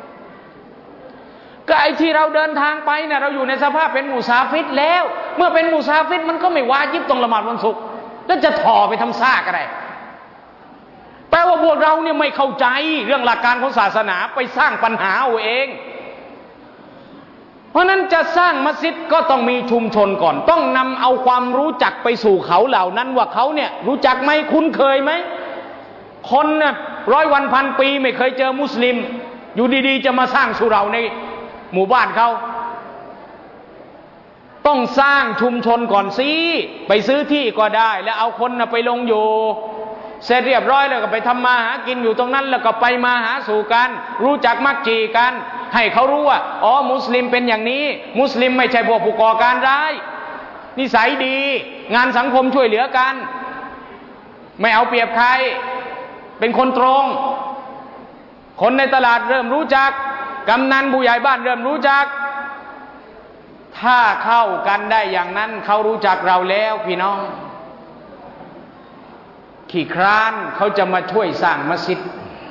ก็ไอ้ที่เราเดินทางไปเนี่ยเราอยู่ในสภาพเป็นมุซาฟิรแล้วเมื่อเป็นมุซาฟิรมันก็ไม่วาญิบต้องละหมาดวันศุกร์แล้วจะถ่อไปทำซากอะไรแปลว่าพวกเราเนี่ยไม่เข้าใจเรื่องหลักการของศาสนาไปสร้างปัญหาเอาเองเพราะนั้นจะสร้างมัสยิดก็ต้องมีชุมชนก่อนต้องนำเอาความรู้จักไปสู่เขาเหล่านั้นว่าเขาเนี่ยรู้จักไหมคุ้นเคยไหมคนเนี่ยร้อยวันพันปีไม่เคยเจอมุสลิมอยู่ดีๆจะมาสร้างสุเราในหมู่บ้านเขาต้องสร้างชุมชนก่อนสิไปซื้อที่ก็ได้แล้วเอาคนไปลงอยู่เสร็จเรียบร้อยแล้วก็ไปทำมาหากินอยู่ตรงนั้นแล้วก็ไปมาหาสู่กันรู้จักมักจีกันให้เขารู้ว่าอ๋อมุสลิมเป็นอย่างนี้มุสลิมไม่ใช่พวกผู้ก่อการร้ายนิสัยดีงานสังคมช่วยเหลือกันไม่เอาเปรียบใครเป็นคนตรงคนในตลาดเริ่มรู้จักกำนันผู้ใหญ่บ้านเริ่มรู้จักถ้าเข้ากันได้อย่างนั้นเขารู้จักเราแล้วพี่น้องขี้คร้านเขาจะมาช่วยสร้างมัสยิด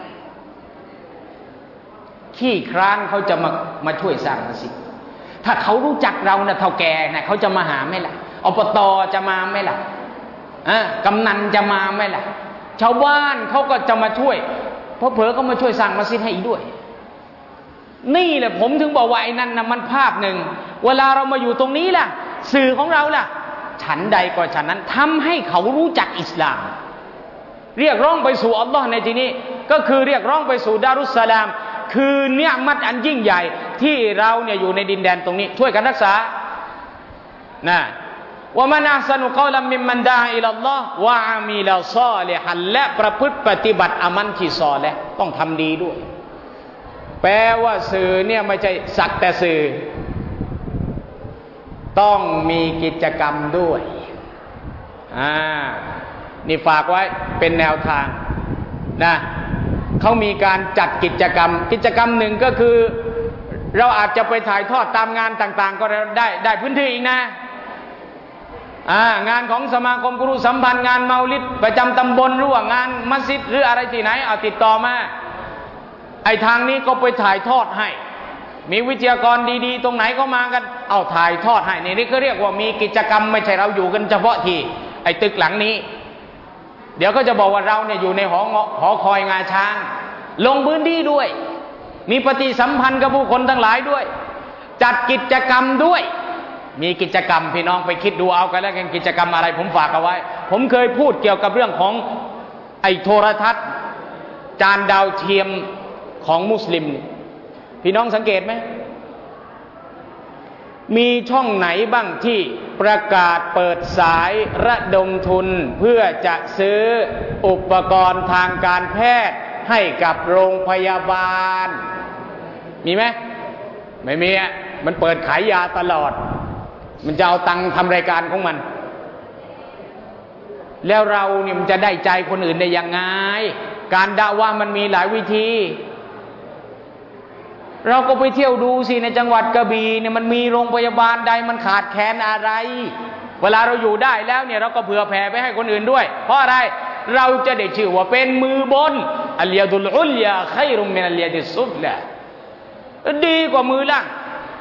ขี้คร้านเขาจะมามาช่วยสร้างมัสยิดถ้าเขารู้จักเรานะเท่าแก่นะเขาจะมาหาไหมล่ะอบต.จะมาไหมล่ะอ่ากำนันจะมาไหมล่ะชาวบ้านเขาก็จะมาช่วยเพราะเผลอเขามาช่วยสร้างมัสยิดให้อีกด้วยนี่แหละผมถึงบอกว่าไอ้นั่นนะมันภาพหนึ่งเวลาเรามาอยู่ตรงนี้ล่ะสื่อของเราล่ะฉันใดก็ฉันนั้นทำให้เขารู้จักอิสลามเรียกร้องไปสู่อัลลอฮ์ในที่นี้ก็คือเรียกร้องไปสู่ดารุสสลามคือเนียมัตอันยิ่งใหญ่ที่เราเนี่ยอยู่ในดินแดนตรงนี้ช่วยกันรักษานะว่ามันอัศนุกอลัมมิมมันดาอิลลัลลอฮ์วะอามิลาซอลิฮันและประพฤติปฏิบัติอามันที่ซอลิฮ์ต้องทำดีด้วยแปลว่าสื่อเนี่ยไม่ใช่สักแต่สื่อต้องมีกิจกรรมด้วยอ่านี่ฝากไว้เป็นแนวทางนะเขามีการจัดกิจกรรมกิจกรรมหนึ่งก็คือเราอาจจะไปถ่ายทอดตามงานต่างๆก็ได้ได้พื้นที่อีกนะอ่างานของสมาคมกุรุสัมพันธ์งานเมาลิดประจำตำบลหรือว่างานมัสยิดหรืออะไรที่ไหนเอาติดต่อมาไอ้ทางนี้ก็ไปถ่ายทอดให้มีวิทยากรดีๆตรงไหนก็มากันเอาถ่ายทอดให้นี่นี่ก็เรียกว่ามีกิจกรรมไม่ใช่เราอยู่กันเฉพาะที่ไอ้ตึกหลังนี้เดี๋ยวก็จะบอกว่าเราเนี่ยอยู่ในหอหอคอยงาช้างลงพื้นที่ด้วยมีปฏิสัมพันธ์กับผู้คนทั้งหลายด้วยจัดกิจกรรมด้วยมีกิจกรรมพี่น้องไปคิดดูเอากันแล้วกันกิจกรรมอะไรผมฝากเอาไว้ผมเคยพูดเกี่ยวกับเรื่องของไอ้โทรทัศน์จานดาวเทียมของมุสลิมพี่น้องสังเกตไหมมีช่องไหนบ้างที่ประกาศเปิดสายระดมทุนเพื่อจะซื้ออุปกรณ์ทางการแพทย์ให้กับโรงพยาบาลมีไหมไม่มีอ่ะมันเปิดขายยาตลอดมันจะเอาตังค์ทำรายการของมันแล้วเราเนี่ยมันจะได้ใจคนอื่นได้ยังไงการด่าว่ามันมีหลายวิธีเราก็ไปเที่ยวดูสิในจังหวัดกระบี่เนี่ยมันมีโรงพยาบาลใดมันขาดแคลนอะไรเวลาเราอยู่ได้แล้วเนี่ยเราก็เผื่อแผ่ไปให้คนอื่นด้วยเพราะอะไรเราจะได้ชื่อว่าเป็นมือบนอัลยาดุลอุลยาไครุมมินัลยาดิสซุฟลาดีกว่ามือล่าง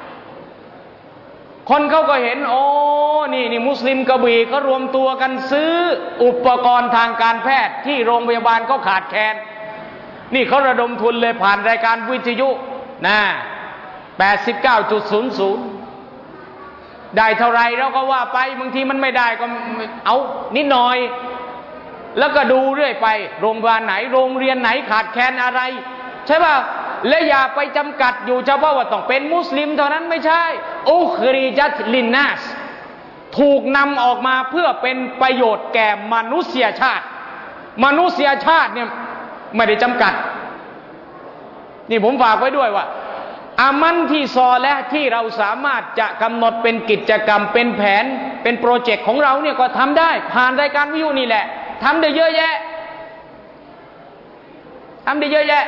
คนเขาก็เห็นโอ้นี่นี่มุสลิมกระบี่เขารวมตัวกันซื้ออุปกรณ์ทางการแพทย์ที่โรงพยาบาลเขาขาดแคลนนี่เขาระดมทุนเลยผ่านรายการวิทยุนะ แปดสิบเก้าจุดศูนย์ศูนย์ ได้เท่าไรเราก็ว่าไปบางทีมันไม่ได้ก็เอานิดหน่อยแล้วก็ดูเรื่อยไปโรงพยาบาลไหนโรงเรียนไหนขาดแคลนอะไรใช่ป่ะและอย่าไปจำกัดอยู่เฉพาะว่าต้องเป็นมุสลิมเท่านั้นไม่ใช่อุคริจัตลินนัสถูกนำออกมาเพื่อเป็นประโยชน์แก่มนุษยชาติมนุษยชาติเนี่ยไม่ได้จำกัดนี่ผมฝากไว้ด้วยว่าอามันที่ซอและที่เราสามารถจะกำหนดเป็นกิจกรรมเป็นแผนเป็นโปรเจกต์ของเราเนี่ยก็ทำได้ผ่านรายการวิทยุนี่แหละทำได้เยอะแยะทำได้เยอะแยะ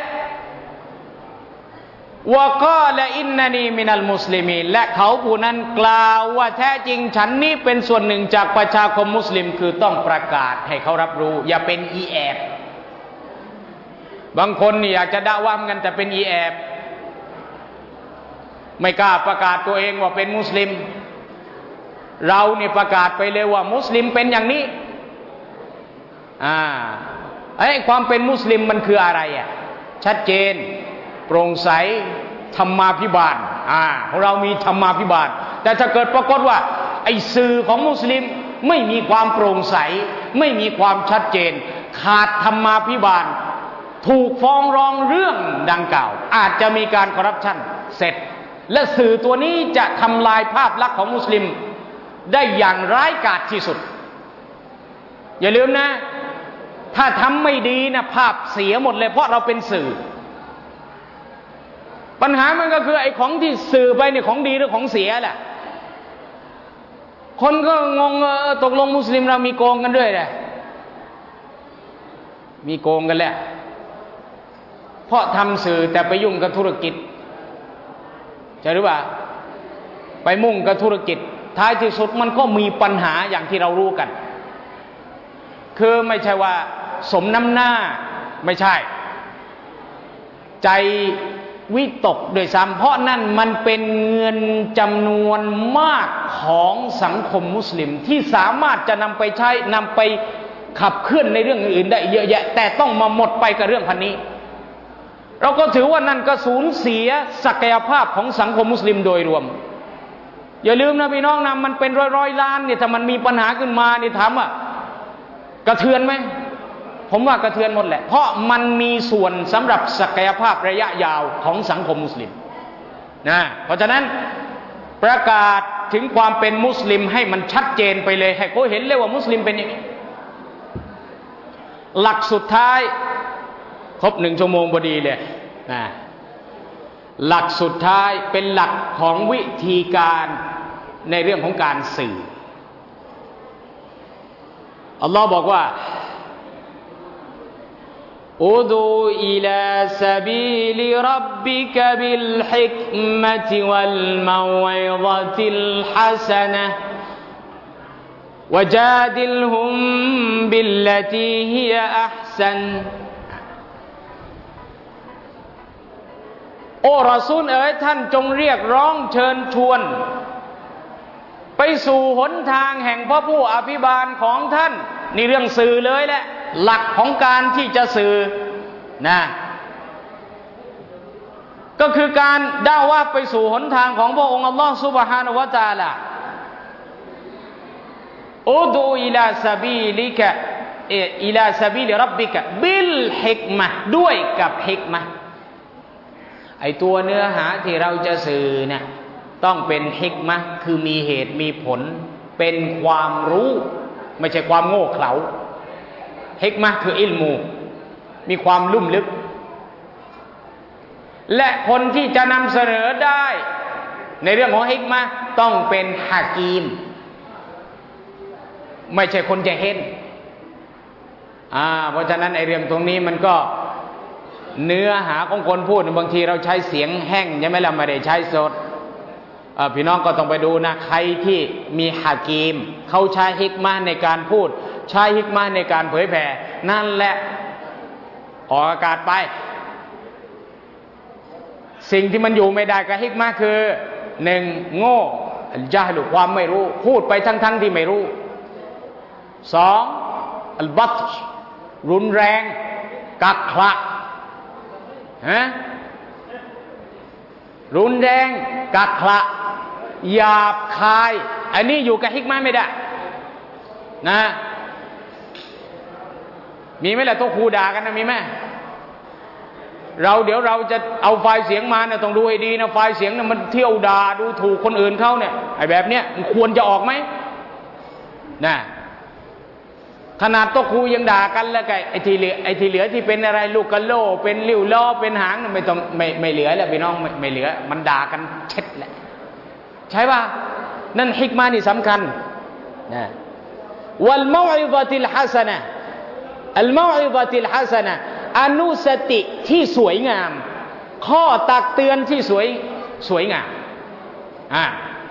วะกาละอินนานีมินัลมุสลิมีนและเขาผู้นั้นกล่าวว่าแท้จริงฉันนี้เป็นส่วนหนึ่งจากประชาคมมุสลิมคือต้องประกาศให้เขารับรู้อย่าเป็นอีแอบบางคนนี่อยากจะด่าว่ากันแต่เป็นอีแอบไม่กล้าประกาศตัวเองว่าเป็นมุสลิมเราเนี่ยประกาศไปเลยว่ามุสลิมเป็นอย่างนี้อ่าไอ้ความเป็นมุสลิมมันคืออะไรอ่ะชัดเจนโปร่งใสธรรมาภิบาลอ่าของเรามีธรรมาภิบาลแต่ถ้าเกิดปรากฏว่าไอ้สื่อของมุสลิมไม่มีความโปร่งใสไม่มีความชัดเจนขาดธรรมาภิบาลถูกฟ้องร้องเรื่องดังกล่าวอาจจะมีการคอร์รัปชันเสร็จและสื่อตัวนี้จะทำลายภาพลักษณ์ของมุสลิมได้อย่างร้ายกาจที่สุดอย่าลืมนะถ้าทำไม่ดีนะภาพเสียหมดเลยเพราะเราเป็นสื่อปัญหามันก็คือไอ้ของที่สื่อไปเนี่ยของดีหรือของเสียแหละคนก็งงตกลงมุสลิมเรามีโกงกันด้วยแหละมีโกงกันแหละเพราะทำสื่อแต่ไปยุ่งกับธุรกิจใช่หรือเปล่าไปมุ่งกับธุรกิจท้ายที่สุดมันก็มีปัญหาอย่างที่เรารู้กันคือไม่ใช่ว่าสมน้ำหน้าไม่ใช่ใจวิตกโดยซ้ำเพราะนั่นมันเป็นเงินจำนวนมากของสังคมมุสลิมที่สามารถจะนำไปใช้นำไปขับเคลื่อนในเรื่องอื่นได้เยอะแยะแต่ต้องมาหมดไปกับเรื่องพันนี้เราก็ถือว่านั่นก็สูญเสียศักยภาพของสังคมมุสลิมโดยรวมอย่าลืมนะพี่น้องนะมันเป็นร้อยร้อยล้านเนี่ยถ้ามันมีปัญหาขึ้นมานี่ถามว่ากระเทือนไหมผมว่ากระเทือนหมดแหละเพราะมันมีส่วนสำหรับศักยภาพระยะยาวของสังคมมุสลิมนะเพราะฉะนั้นประกาศถึงความเป็นมุสลิมให้มันชัดเจนไปเลยให้เขาเห็นเลยว่ามุสลิมเป็นอย่างนี้หลักสุดท้ายครบหนึ่งชั่วโมงพอดีเลยนะหลักสุดท้ายเป็นหลักของวิธีการในเรื่องของการสื่ออัลลอฮ์บอกว่าอุดูอิลาซาบิลิรับบิกะบิลฮิกมะติวัลเมาอิซะติลฮัสนะห์วะจาดิลฮุมบิลลตีฮิยะอัห์ซันโอ้รอซูลเอ๋ยท่านจงเรียกร้องเชิญชวนไปสู่หนทางแห่งพระผู้อภิบาลของท่านนี่เรื่องสื่อเลยแหละหลักของการที่จะสื่อนะก็คือการด่าว่าไปสู่หนทางของพระองค์อัลลอฮฺซุบฮานะฮูวะตะอาลาอุดูอิลาซาบีลิกะอิลาซาบีลิรับบิกะบิลฮิกมะห์ด้วยกับฮิกมะห์ไอตัวเนื้อหาที่เราจะสื่อเนี่ยต้องเป็นฮิกมะห์คือมีเหตุมีผลเป็นความรู้ไม่ใช่ความโง่เขลาฮิกมะห์คืออิลมูมีความลุ่มลึกและคนที่จะนำเสนอได้ในเรื่องของฮิกมะห์ต้องเป็นฮะกีมไม่ใช่คนจะเห็นอ่าเพราะฉะนั้นไอเรื่องตรงนี้มันก็เนื้อหาของคนพูดบางทีเราใช้เสียงแห้งใช่ไหมล่ะไม่ได้ใช้สดพี่น้องก็ต้องไปดูนะใครที่มีฮะกีมเขาใช้ฮิกมะห์ในการพูดใช้ฮิกมะห์ในการเผยแผ่นั่นแหละออกอากาศไปสิ่งที่มันอยู่ไม่ได้กับฮิกมะห์คือหนึ่งโง่ญะฮลุความไม่รู้พูดไปทั้งๆที่ไม่รู้สองอัลบัตช์รุนแรงกักขระฮะรุนแรงกักขระหยาบคายอันนี้อยู่กับฮิกมะห์ไม่ได้นะมีไหมล่ะโต๊ะครูด่ากันนะมีไหมเราเดี๋ยวเราจะเอาไฟล์เสียงมาเนี่ยต้องดูให้ดีนะไฟล์เสียงเนี่ยมันเที่ยวด่าดูถูกคนอื่นเขาเนี่ยไอ้แบบเนี้ยมันควรจะออกไหมนะขนาดโต๊ะครูยังด่ากันแล้วไงไอ้ที่เหลือไอ้ที่เหลือที่เป็นอะไรลูกกะโลเป็นริ้วล้อเป็นหางไม่ต้องไม่ไม่เหลือแล้วพี่น้องไม่ไม่เหลือมันด่ากันเช็ดแหละใช่ป่ะนั่นฮิกมะห์นี่สำคัญนะวัลเมาอิซะติลฮัสนะห์อัลเมาอิซะติลฮัสนะห์อนุสติที่สวยงามข้อตักเตือนที่สวยสวยงามอ่า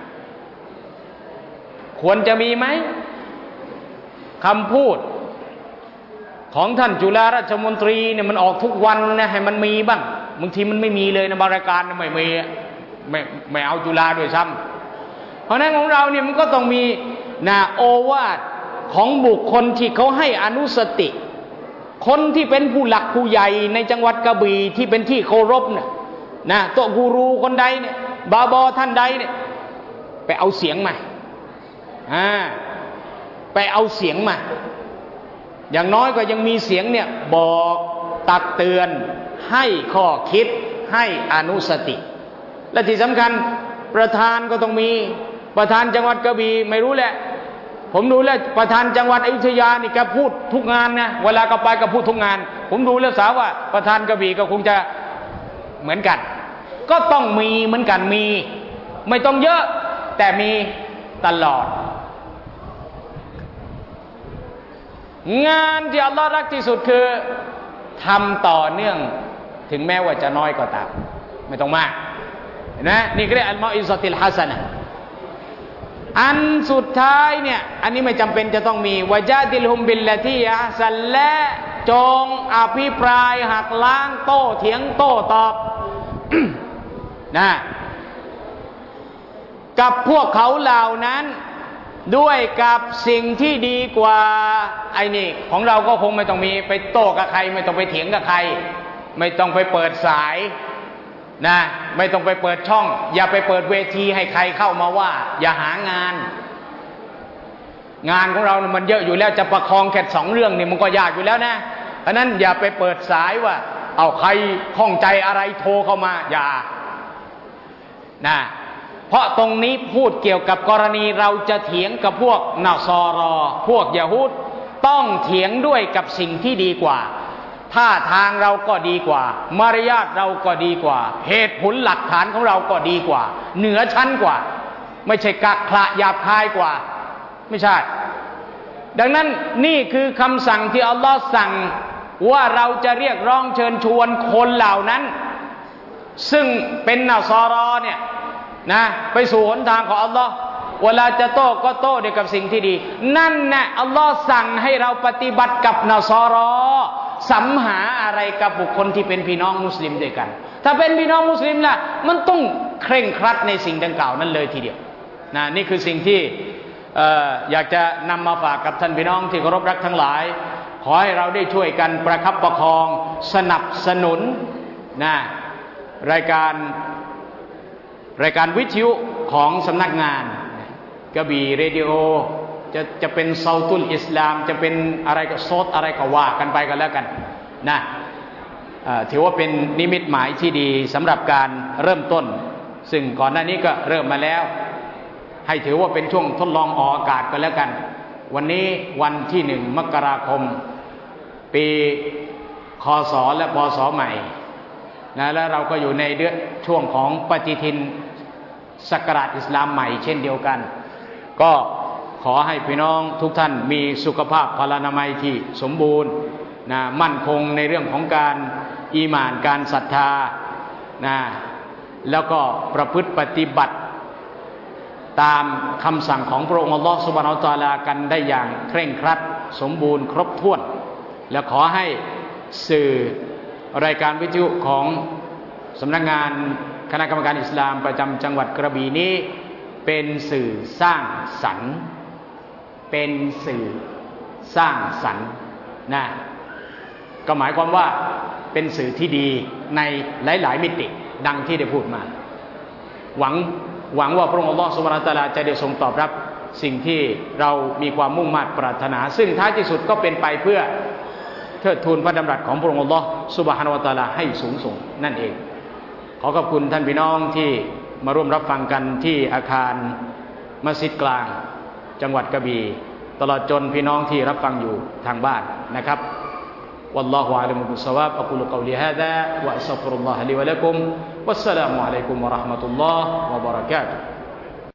ควรจะมีไหมคำพูดของท่านจุฬาราชมนตรีเนี่ยมันออกทุกวันนะให้มันมีบ้างบางทีมันไม่มีเลยนะบริการไม่มีไม่ไม่เอาจุฬาด้วยซ้ำเพราะนั้นของเราเนี่ยมันก็ต้องมีนะโอวาทของบุคคลที่เขาให้อนุสติคนที่เป็นผู้หลักผู้ใหญ่ในจังหวัดกระบี่ที่เป็นที่เคารพเนี่ยนะโตกูรูคนใดเนี่ยบาบอท่านใดเนี่ยไปเอาเสียงมาอ่าไปเอาเสียงมาอย่างน้อยก็ยังมีเสียงเนี่ยบอกตักเตือนให้ข้อคิดให้อนุสติและที่สำคัญประธานก็ต้องมีประธานจังหวัดกระบี่ไม่รู้แหละผมดูแล้วประธานจังหวัดอยุธยานี่แกพูดทุกงานนะเวลาก็ไปก็พูดทุกงานผมดูแล้วสาวว่าประธานกระบี่ก็คงจะเหมือนกันก็ต้องมีเหมือนกันมีไม่ต้องเยอะแต่มีตลอดงานที่อัลลอฮ์รักที่สุดคือทำต่อเนื่องถึงแม้ว่าจะน้อยก็ตามไม่ต้องมากนะนี่ก็เรียกอัลเมาอิซะติลฮัสนะห์อันสุดท้ายเนี่ยอันนี้ไม่จำเป็นจะต้องมีวะจาดิลฮุมบิลลตียะห์ซันและจงอภิปรายหักล้างโต้เถียงโต้ตอบ นะกับพวกเขาเหล่านั้นด้วยกับสิ่งที่ดีกว่าไอ้นี่ของเราก็คงไม่ต้องมีไปโต้กับใครไม่ต้องไปเถียงกับใครไม่ต้องไปเปิดสายนะไม่ต้องไปเปิดช่องอย่าไปเปิดเวทีให้ใครเข้ามาว่าอย่าหางานงานของเรามันเยอะอยู่แล้วจะประคองแค่สองเรื่องนี่มันก็ยากอยู่แล้วนะเพราะนั้นอย่าไปเปิดสายว่าเอาใครข้องใจอะไรโทรเข้ามาอย่านะเพราะตรงนี้พูดเกี่ยวกับกรณีเราจะเถียงกับพวกนาซอรอพวกยะฮูดต้องเถียงด้วยกับสิ่งที่ดีกว่าท่าทางเราก็ดีกว่ามารยาทเราก็ดีกว่าเหตุผลหลักฐานของเราก็ดีกว่าเหนือชั้นกว่าไม่ใช่กักขระหยาบคายกว่าไม่ใช่ดังนั้นนี่คือคำสั่งที่อัลลอฮ์สั่งว่าเราจะเรียกร้องเชิญชวนคนเหล่านั้นซึ่งเป็นนาซอรอเนี่ยนะไปสู่หนทางของอัลลอฮ์เวลาจะโต้ก็โต้ด้วยกับสิ่งที่ดีนั่นแหละอัลลอฮ์สั่งให้เราปฏิบัติกับนาซอรอสัมหาอะไรกับบุคคลที่เป็นพี่น้องมุสลิมด้วยกันถ้าเป็นพี่น้องมุสลิมล่ะมันต้องเคร่งครัดในสิ่งดังกล่าวนั้นเลยทีเดียวนะนี่คือสิ่งที่เอ่ออยากจะนำมาฝากกับท่านพี่น้องที่เคารพรักทั้งหลายขอให้เราได้ช่วยกันประคับประคองสนับสนุนนะรายการรายการวิทยุของสำนักงานกระบี่เรดิโอจะจะเป็นเซาตุลอิสลามจะเป็นอะไรก็โซดอะไรก็ว่ากันไปกันแล้วกันนะถือว่าเป็นนิมิตหมายที่ดีสำหรับการเริ่มต้นซึ่งก่อนหน้านี้ก็เริ่มมาแล้วให้ถือว่าเป็นช่วงทดลองออกอากาศกันแล้วกันวันนี้วันที่หนึ่งมกราคมปีคศและพศใหม่นะแล้วเราก็อยู่ในเดือนช่วงของปฏิทินศักราชอิสลามใหม่เช่นเดียวกันก็ขอให้พี่น้องทุกท่านมีสุขภาพพลานามัยที่สมบูรณ์นะมั่นคงในเรื่องของการอีหม่านการศรัทธานะแล้วก็ประพฤติปฏิบัติตามคำสั่งของพระองค์อัลลอฮฺซุบฮานะฮูวะตะอาลากันได้อย่างเคร่งครัดสมบูรณ์ครบถ้วนและขอให้สื่อรายการวิทยุของสำนักงานคณะกรรมการอิสลามประจำจังหวัดกระบี่นี้เป็นสื่อสร้างสรรค์เป็นสื่อสร้างสรรค์นะก็หมายความว่าเป็นสื่อที่ดีในหลายๆมิติดังที่ได้พูดมาหวังหวังว่าพระองค์อัลลอฮฺซุบฮานะฮูวะตะอาลาจะได้ทรงตอบรับสิ่งที่เรามีความมุ่งมั่นปรารถนาซึ่งท้ายที่สุดก็เป็นไปเพื่อเทิดทูนพระดำรัสของพระองค์อัลลอฮฺซุบฮานะฮูวะตะอาลาให้สูงส่งนั่นเองขอขอบคุณท่านพี่น้องที่มาร่วมรับฟังกันที่อาคารมัสยิดกลางจังหวัดกระบี่ตลอดจนพี่น้องที่รับฟังอยู่ทางบ้านนะครับوالله أعلم بالصواب أقول قولي هذا وأستغفر الله لي ولكم والسلام عليكم ورحمة الله وبركاته